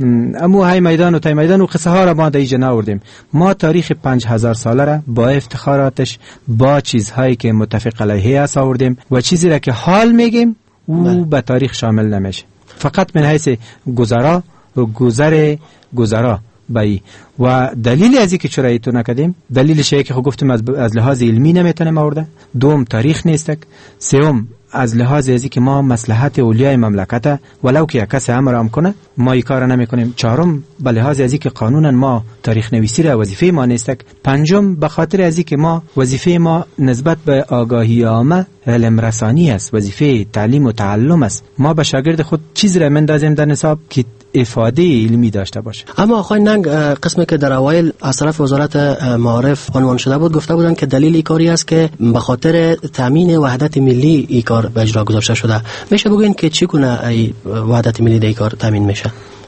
امو های میدان و تای میدان و قصه ها را ما در اینجا ناوردیم. ما تاریخ پنج هزار ساله را با افتخاراتش، با چیزهایی که متفق علیه است آوردیم و چیزی را که حال میگیم او به تاریخ شامل نمیشه، فقط من حیث گذرا و گذر گذرا بایی. و دلیل از اینکه چرا ایتو نکردیم، دلیلش اینه که خب گفتیم از, از لحاظ علمی نمیتونیم آورده، دوم تاریخ نیستک، سوم از لحاظ ازی که ما مصلحت اولیای مملکت ولو که یک کس امر هم کنه ما این کار نمی کنیم، چهارم به لحاظ ازی که قانونا ما تاریخ نویسی را وظیفه ما نیستک، پنجم به خاطر ازی که ما وظیفه ما نسبت به آگاهی عامه علم رسانی است، وظیفه تعلیم و تعلم است. ما به شاگرد خود چیز را مندازیم در نصاب که افاده علمی داشته باشه.
اما آقای ننگ قسمی که در اوایل از طرف وزارت معارف عنوان شده بود گفته بودن که دلیل این کاری است که به خاطر تامین وحدت ملی این کار به اجرا گذاشته شده. میشه بگین که چگونه ای وحدت ملی در این کار تامین میشه؟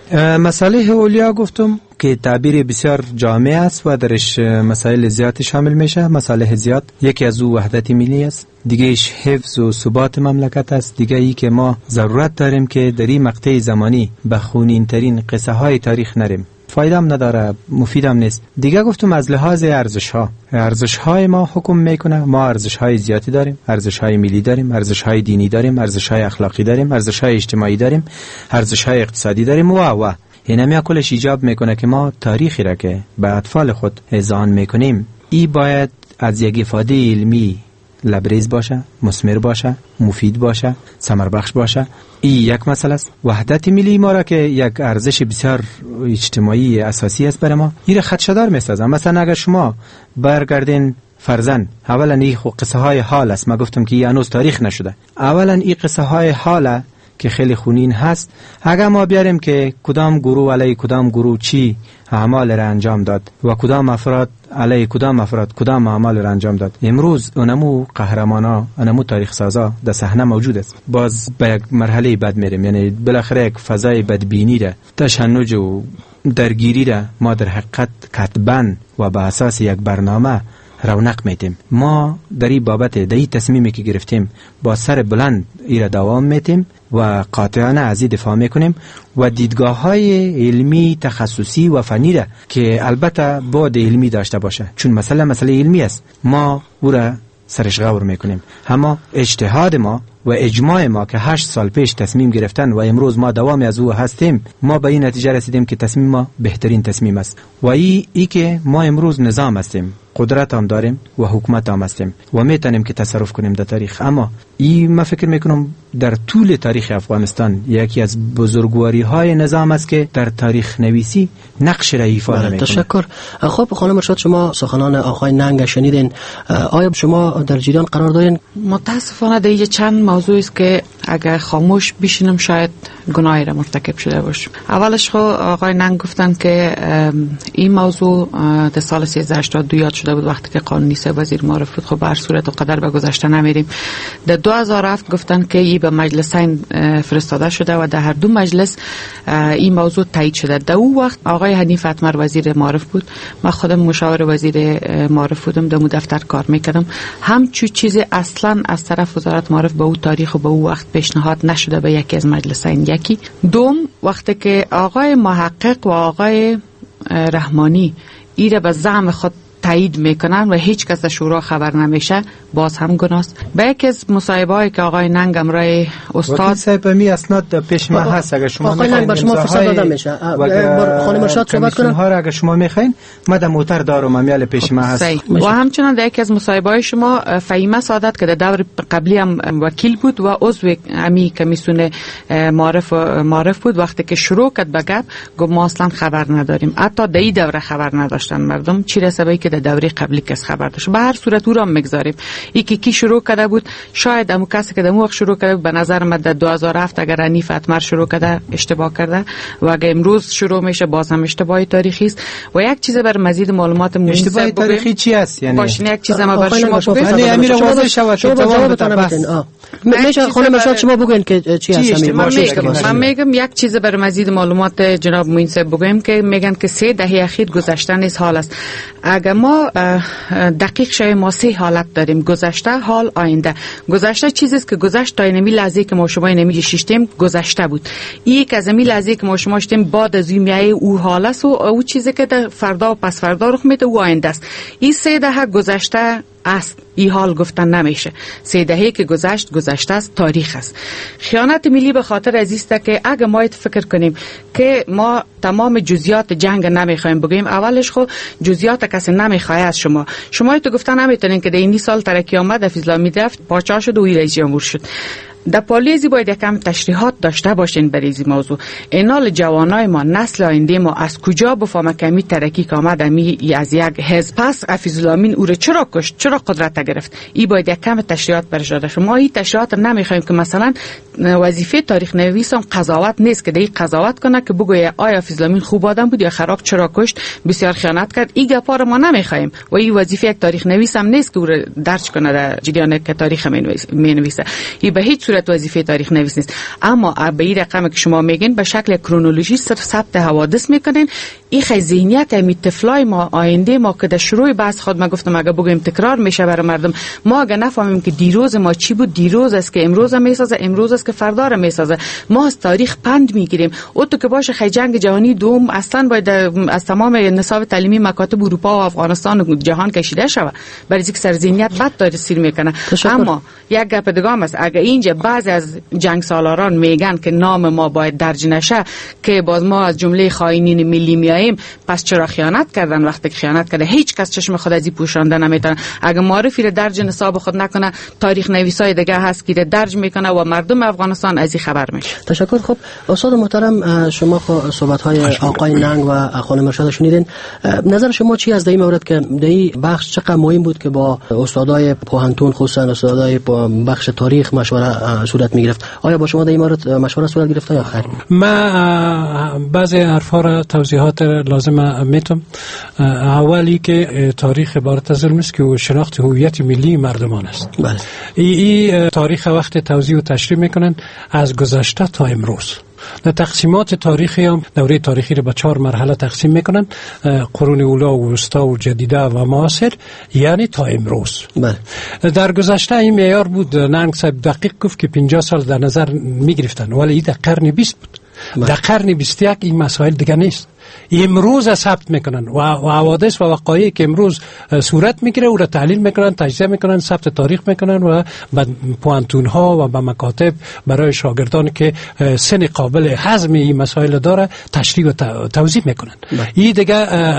مسئله اولیا گفتم که تعبیر بسیار جامع است و درش مسائل زیاد شامل میشه. مسائل زیاد، یکی از او وحدت ملی است، دیگه ایش حفظ و ثبات مملکت است، دیگه ای که ما ضرورت داریم که در این مقطع زمانی به خونین ترین قصه های تاریخ نریم، فایده هم نداره، مفید هم نیست. دیگه گفتم از لحاظ ارزش ها، ارزش های ما حکم میکنه. ما ارزش های زیادی داریم، ارزش های ملی داریم، ارزش های دینی داریم، ارزش های اخلاقی داریم، ارزش های اجتماعی داریم، ارزش های اقتصادی داریم و و اینم کلش ایجاب میکنه که ما تاریخی را که به اطفال خود اذعان میکنیم ای باید از یک افاده علمی لبریز باشه، مثمر باشه، مفید باشه، ثمر بخش باشه. این یک مسئله است. وحدت ملی ما را که یک ارزش بسیار اجتماعی اساسی است برای ما، این را خدشه‌دار میسازه. مثلا اگر شما برگردین فرزن، اولا این قصه های حال است، ما گفتم که این هنوز تاریخ نشده، اولا این قصه های حاله که خیلی خونین هست. اگر ما بیاریم که کدام گروه علیه کدام گروه چی اعمال را انجام داد و کدام افراد علیه کدام افراد کدام اعمال را انجام داد، امروز اونمو قهرمانا، اونمو تاریخ سازا در صحنه موجود است. باز به یک مرحله بعد میریم، یعنی بالاخره یک فضای بدبینی را، تشنج و درگیری را ما در حقیقت کتباً و به اساس یک برنامه رونق میتیم. ما در این بابت در این تصمیمی که گرفتیم با سر بلند ایره دوام میتیم و قاطعانه از این دفاع میکنیم و دیدگاه های علمی تخصصی و فنی را که البته بعد علمی داشته باشه، چون مسئله مسئله علمی است، ما او را سرش غور میکنیم. اما اجتهاد ما و اجماع ما که هشت سال پیش تصمیم گرفتن و امروز ما دوام از او هستیم، ما به این نتیجه رسیدیم که تصمیم ما بهترین تصمیم است و ای, ای که ما امروز نظام هستیم، قدرت هم داریم و حکومت هم هستیم و میتونیم که تصرف کنیم در تاریخ. اما ای ما فکر میکنم در طول تاریخ افغانستان یکی از بزرگواری های نظام است که در تاریخ نویسی نقش را ایفا میکنه.
تشکر. خب خانم ارشاد، شما سخنان آقای ننگ شنیدین، آیا شما در جریان قرار دارین؟
متاسفانه دیگه چند موضوعی است که اگر خاموش بشینم شاید گناهی را مرتکب شده باشم. اولش خو آقای ننگ گفتن که این موضوع در سال سیزده هشتاد دو یاد شده بود وقتی که قانونی سه وزیر معرف بود. خب به هر صورت و قدر به گذشته نمیریم. در دو هزار و هفت گفتن که این به مجلسین فرستاده شده و در هر دو مجلس این موضوع تایید شده. در اون وقت آقای حنیف اتمر وزیر معرف بود، من خودم مشاور وزیر معرف بودم، در دفتر کار میکردم. همچون چیزی اصلا از طرف وزارت معرف به اون تاریخ و به اون وقت پیشنهاد نشده به یکی از مجلسین. یکی دوم، وقتی که آقای محقق و آقای رحمانی ایره به زعم خود تایید میکنن و هیچ کس شورا خبر نمیشه، باز هم گناست. به یکی از مصاحبه‌ای که آقای ننگ امرای استاد
وکیل صاحب می اسناد پیش ما هست، اگر شما
آقای ننگ بر شما فرصت داده میشه خانم ارشاد صحبت کنن
ها را اگر شما میخواین ما در موتر دارم امیال پیش ما هست.
و همچنان در یکی از مصاحبه‌های شما فهیمه سعادت که در دور قبلی هم وکیل بود و عضو امی کمیسیون معرف معرف بود، وقتی که شروع کرد به گپ گفت ما اصلا خبر نداریم، حتی در این دوره خبر نداشتن مردم، چی رسه که در دوره قبلی کس خبر داشت. به هر صورت او را میگذاریم. این که کی شروع کرده بود، شاید همون کسی که در وقت شروع کرده بود به نظر من در دو هزار و هفت اگر حنیف اتمر شروع کرده اشتباه کرده و اگر امروز شروع میشه باز هم اشتباه تاریخی است. و یک چیز بر مزید معلومات مهم
اشتباه تاریخی چی است؟ یعنی
باشه یک چیز ما بر شما بگم.
یعنی امیر واضح شود
شما جوابتون بدین. آ میشه خانم ارشاد شما بگین که چی است؟
من میگم یک چیز بر مزید معلومات جناب موینسه بگم که میگن که سه دهه اخیر گذشته نیست، حال است. اگر ما دقیق شویم ما سه حالت داریم: گذشته، حال، آینده. گذشته چیزی است که گذشت تا اینمی لحظه که ما شما اینمی شیشتیم گذشته بود. یک از امی لحظه که ما شما شیشتیم بعد از میای او حال است و او چیزی که در فردا و پس فردا رخ میده او آینده است. این سه دهه گذشته است، این حال گفتن نمیشه. سه دهه که گذشت گذشته است، تاریخ است. خیانت ملی به خاطر از است که اگه ما فکر کنیم که ما تمام جزئیات جنگ نمیخوایم بگیم، اولش خو جزئیات کسی نمیخواد از شما شما تو گفتن نمیتونین که در این سال ترقی آمد فیضلامی رفت پاچا شد و رئیس جمهور شد. در پالیزی باید یکم تشریحات داشته باشین برای این موضوع. اینال جوانای ما، نسل آینده ما از کجا بفهمه که می ترقی که آمد امی از یک حزب پس فیضلامین او رو چرا کشت، چرا قدرت گرفت؟ این باید یکم تشریحات برش داده شد. ما این تشریحات نمیخوایم که مثلا وظیفه تاریخ نویس هم قضاوت نیست که دی قضاوت کنه که بگویه آیا فیضلامین خوب آدم بود یا خراب، چرا کشت، بسیار خیانت کرد. این گپا رو ما نمیخوایم و این وظیفه یک تاریخ نویس هم نیست که او رو درج کنه در جریان که تاریخ می نویسه. این به هیچ صورت وظیفه تاریخ نویس نیست. اما به این رقمی که شما میگین به شکل کرونولوژی ثبت حوادث میکنین، این خیلی ذهنیت می طفلای ما، آینده ما که در شروع بحث خود ما گفتم اگه بگیم تکرار میشه برای مردم، ما اگه نفهمیم که دیروز ما چی بود، دیروز است که امروز میسازه، امروز است که فردا را میسازه. ما از تاریخ پند میگیریم. او تو که باشه خیلی جنگ جهانی دوم اصلا باید از تمام نصاب تعلیمی مکاتب اروپا و افغانستان و جهان کشیده شود، برای اینکه سر ذهنیت بد داره سیر میکنه. اما یک گپ دیگه است، اگه اینجا بعضی از جنگ سالاران میگن که نام ما باید درج نشه که باز ما از جمله خائنین ملی میاییم، پس چرا خیانت کردن؟ وقتی که خیانت کرده هیچ کس چشم خود از این پوشانده نمیتونه. اگه معرفی رو درج نصاب خود نکنه، تاریخ نویسای دیگه هست که درج میکنه و مردم افغانستان از این خبر میشه.
تشکر. خب استاد محترم، شما صحبت های آقای ننگ و خانم ارشاد شنیدین. نظر شما چی از این مورد که در این بخش چقدر مهم بود که با استادای پوهنتون خصوصا استادای بخش تاریخ مشوره صورت میگرفت؟ آیا با شما در این مورد مشوره صورت گرفت یا خیر؟
ما بعضی حرفا را توضیحات لازم میتم. اولی که تاریخ عبارت از علم است که شناخت هویت ملی مردمان است.
بله.
ای, ای تاریخ وقت توضیح و تشریح میکنن از گذشته تا امروز. در تقسیمات تاریخی هم دوره تاریخی رو به چهار مرحله تقسیم میکنن، قرون اولا و وسطا و جدیده و معاصر، یعنی تا امروز.
بله.
در گذشته این معیار بود، ننگ صاحب دقیق گفت که پنجاه سال در نظر میگرفتن، ولی این در قرن بیست بود. بله. در قرن بیست و یک این مسائل دیگه نیست. امروز ثبت میکنن و حوادث و وقایعی که امروز صورت میگیره او را تحلیل میکنن، تجزیه میکنن، ثبت تاریخ میکنن و به پوانتون ها و به مکاتب برای شاگردان که سن قابل هضم این مسائل داره تشریح و توضیح میکنن. این دیگه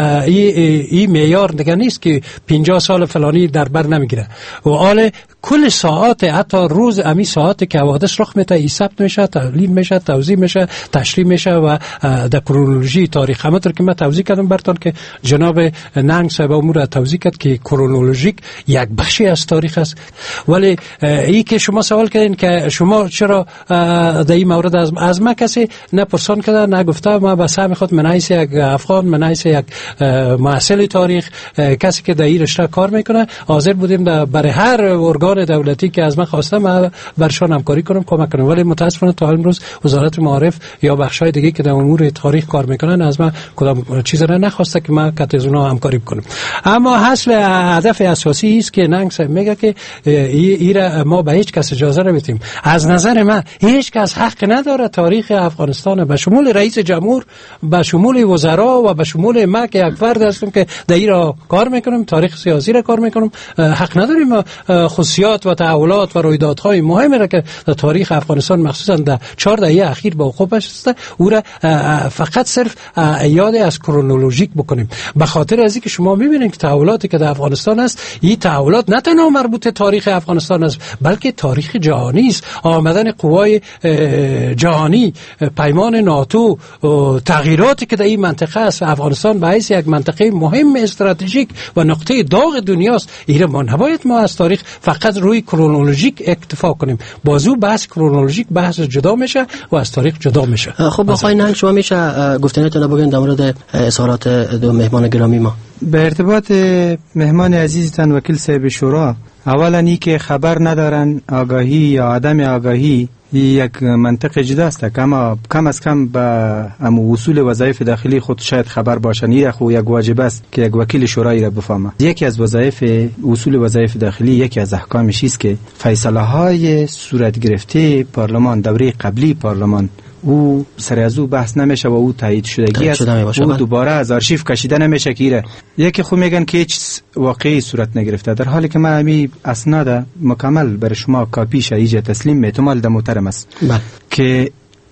این معیار دیگه نیست که پنجاه سال فلانی در بر نمیگیره و حال کل ساعات حتی روز امی ساعت که حوادث رخ میده ای ثبت میشه، تحلیل میشه، توضیح میشه، تشریح میشه و در کرونولوژی تاریخ همونطور که من توضیح کردم براتون که جناب ننگ صاحب امور توضیح کرد که کرونولوژیک یک بخشی از تاریخ است. ولی ای که شما سوال کردین که شما چرا در این مورد از از ما کسی نپرسان کرده، نگفته، ما به سهم خود من حیث یک افغان، من حیث یک محصل تاریخ، کسی که در این رشته کار میکنه، حاضر بودیم برای هر ارگان دولتی که از من خواسته ما برشان همکاری کنم، کمک کنم. ولی متاسفانه تا امروز وزارت معارف یا بخشای دیگه که در امور تاریخ کار میکنن از من کدام چیز را نخواسته که ما کت از اونها همکاری کنم. اما اصل هدف اساسی است که ننگ صاحب میگه که ایره ما به هیچ کس اجازه نمیدیم. از نظر من هیچ کس حق نداره تاریخ افغانستان به شمول رئیس جمهور، به شمول وزرا و به شمول ما که یک فرد هستم که در ایرا کار میکنم، تاریخ سیاسی را کار میکنم، حق نداریم خصوصیات و تحولات و رویدادهای مهمی را که در تاریخ افغانستان مخصوصا در چهار دهه اخیر با وقوعش است او را فقط صرف یاد از کرونولوژیک بکنیم. به خاطر از اینکه شما میبینید که تحولاتی که در افغانستان است، این تحولات نه تنها مربوط تاریخ افغانستان است بلکه تاریخ جهانی است. آمدن قوای جهانی، پیمان ناتو، تغییراتی که در این منطقه است، افغانستان به حیث یک منطقه مهم استراتژیک و نقطه داغ دنیاست. این ما نباید ما از تاریخ فقط روی کرونولوژیک اکتفا کنیم. بازو بحث کرونولوژیک بحث جدا میشه و از تاریخ جدا میشه.
خب آقای ننگ شما میشه گفتنیتون بگین در مورد اظهارات دو مهمان گرامی ما؟
به ارتباط مهمان عزیزتان وکیل صاحب شورا، اولا ای که خبر ندارن، آگاهی یا عدم آگاهی یک منطق جداست، اما کم از کم به ام اصول وظایف داخلی خود شاید خبر باشن. این خو یک واجب است که یک وکیل شورایی را بفهمه. یکی از وظایف اصول وظایف داخلی، یکی از احکامش است که فیصله های صورت گرفته پارلمان دوره قبلی پارلمان او سر از او بحث نمیشه و او تایید شدگی است، او دوباره از آرشیو کشیده نمیشه. که یکی خو میگن که هیچ واقعی صورت نگرفته، در حالی که من امی اسناد مکمل بر شما کاپیش ایجا تسلیم میتونم ده محترم است بل. که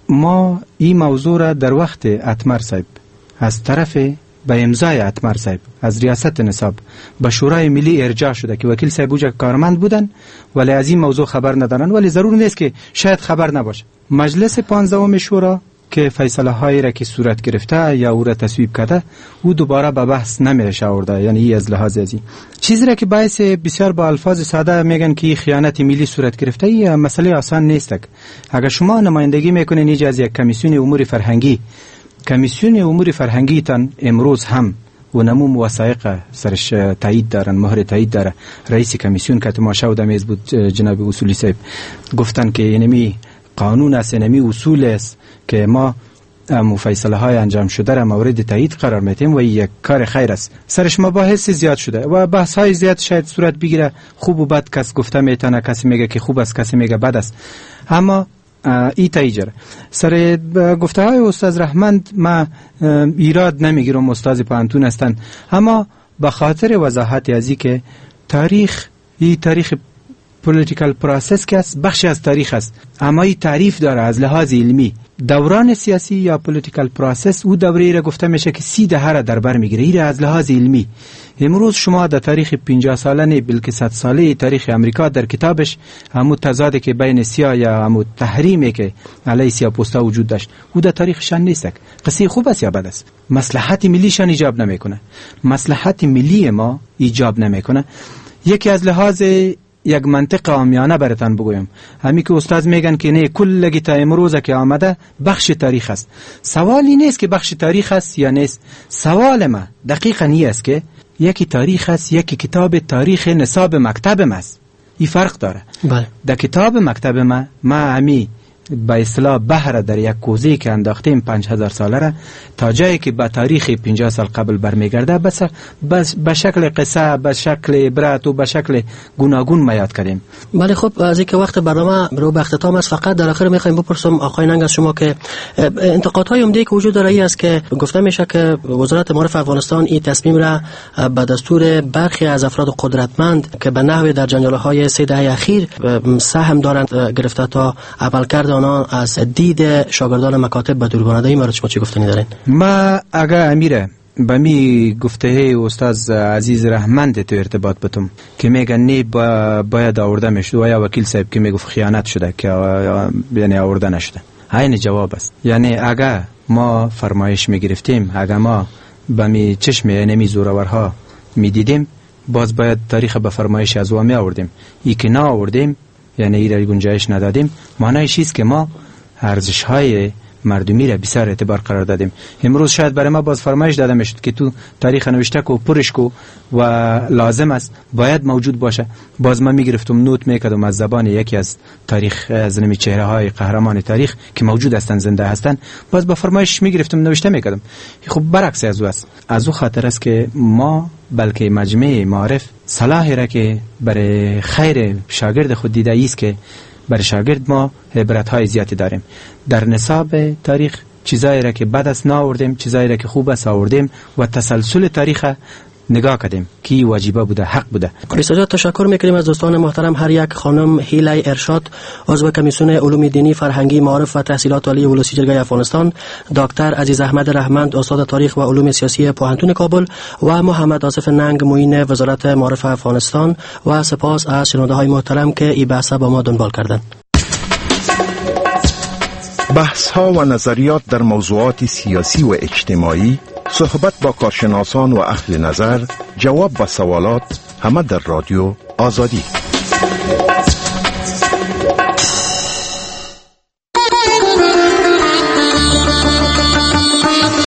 ما این موضوع را در وقت اتمر صاحب از طرف به امضای اتمر صاحب از ریاست نصاب به شورای ملی ارجاع شده که وکیل صاحب اوجا کارمند بودن ولی از این موضوع خبر ندارن، ولی ضرور نیست که شاید خبر نباشه. مجلس پانزدهم شورا که فیصله هایی را که صورت گرفته یا او را تصویب کرده او دوباره به بحث نمیشه آورده. یعنی ای از لحاظ ازی چیزی را که باعث بسیار با الفاظ ساده میگن که خیانت ملی صورت گرفته، این مسئله آسان نیست. اگر شما نمایندگی میکنین اینجا از یک کمیسیون امور فرهنگی، کمیسیون امور فرهنگی تان امروز هم و نموم وثایق سرش تایید دارن، مهر تایید داره. رئیس کمیسیون که تماشا و دمیز بود جناب اصولی صاحب گفتن که اینمی قانون است، اینمی اصول است که ما مفیصله های انجام شده را مورد تایید قرار میتیم و یک کار خیر است. سرش مباحث زیاد شده و بحث های زیاد شاید صورت بگیره. خوب و بد کس گفته میتونه، کسی میگه که خوب است، کسی میگه بد است. اما ای تایجر سر گفته های استاد رحمند ما ایراد نمیگیرم، استاد پانتون هستن، اما به خاطر وضاحت ازی که تاریخ ای تاریخ پولیتیکال پروسس که است، بخشی از تاریخ است، اما ای تعریف داره از لحاظ علمی. دوران سیاسی یا پولیتیکال پروسس او دوره را گفته میشه که سی دهه را در بر میگیره. این از لحاظ علمی امروز شما در تاریخ پنجاه ساله نه بلکه صد ساله تاریخ امریکا در کتابش همون تضادی که بین سیاه یا همون تحریمی که علیه سیاه پوستا وجود داشت او در تاریخشان نیست. قصه خوب است یا بد است، مصلحت ملیشان ایجاب نمیکنه، مصلحت ملی ما ایجاب نمیکنه. یکی از لحاظ یک منطق عامیانه براتون بگویم، همین که استاد میگن که نه کلگی تا امروز که آمده بخش تاریخ است. سوالی نیست که بخش تاریخ است یا نیست، سوال ما دقیقاً این است که یکی تاریخ است، یکی کتاب تاریخ نصاب مکتب ما است. این فرق داره.
بله.
در کتاب مکتب ما ما همی به اصطلاح بحر در یک کوزه که انداختیم پنج هزار ساله را تا جایی که به تاریخ پنجاه سال قبل برمیگرده بس بس به شکل قصه، به شکل عبرت و به شکل گوناگون ما یاد کردیم.
بله خب از اینکه وقت برنامه رو به اختتام است، فقط در آخر میخوایم بپرسم آقای ننگ از شما که انتقادهای عمده که وجود داره ای است که گفته میشه که وزارت معارف افغانستان این تصمیم را به دستور برخی از افراد قدرتمند که به نحوی در جنجال‌های سه دهه اخیر سهم دارند گرفته تا عملکرد آنها از دید شاگردان مکاتب به دور برده. این مورد شما چی گفتنی دارین؟
ما اگر امیره به می گفته استاد عزیز رحمند تو ارتباط بتم که میگن نه با باید آورده میشد و یا وکیل صاحب که میگفت خیانت شده که یعنی آورده نشده، این جواب است. یعنی اگر ما فرمایش میگرفتیم، اگر ما به می چشم نمی زورورها میدیدیم، باز باید تاریخ به فرمایش از او می آوردیم. ای که نه آوردیم، یعنی ای را گنجایش ندادیم، معنیش است که ما ارزش های مردمی را بسیار اعتبار قرار دادیم. امروز شاید برای ما باز فرمایش داده میشد که تو تاریخ نوشته کو پرش کو و لازم است باید موجود باشه. باز ما میگرفتم نوت میکردم از زبان یکی از تاریخ از نمی چهره های قهرمان تاریخ که موجود هستند، زنده هستند، باز با فرمایش میگرفتم نوشته میکردم. خب برعکس از او است. از او خاطر است که ما بلکه مجمع معارف صلاحی را که برای خیر شاگرد خود دیده است که برای شاگرد ما عبرت‌های زیادی داریم. در نصاب تاریخ چیزایی را که بد است نآوردیم، چیزایی را که خوب است آوردیم و تسلسل تاریخ نگاه کردیم که واجبه بوده، حق بوده.
بسیار تشکر میکنیم از دوستان محترم. هر یک خانم هیله ارشاد، عضو کمیسیون علوم دینی، فرهنگی، معارف و تحصیلات عالی ولسی جرگه افغانستان، دکتر عزیز احمد رحمند، استاد تاریخ و علوم سیاسی پوهنتون کابل و محمد آصف ننگ، معین وزارت معارف افغانستان و سپاس از شنونده های محترم که این بحث با ما دنبال کردند.
بحث ها و نظریات در موضوعات سیاسی و اجتماعی، صحبت با کارشناسان و اهل نظر، جواب به سوالات، همه در رادیو آزادی.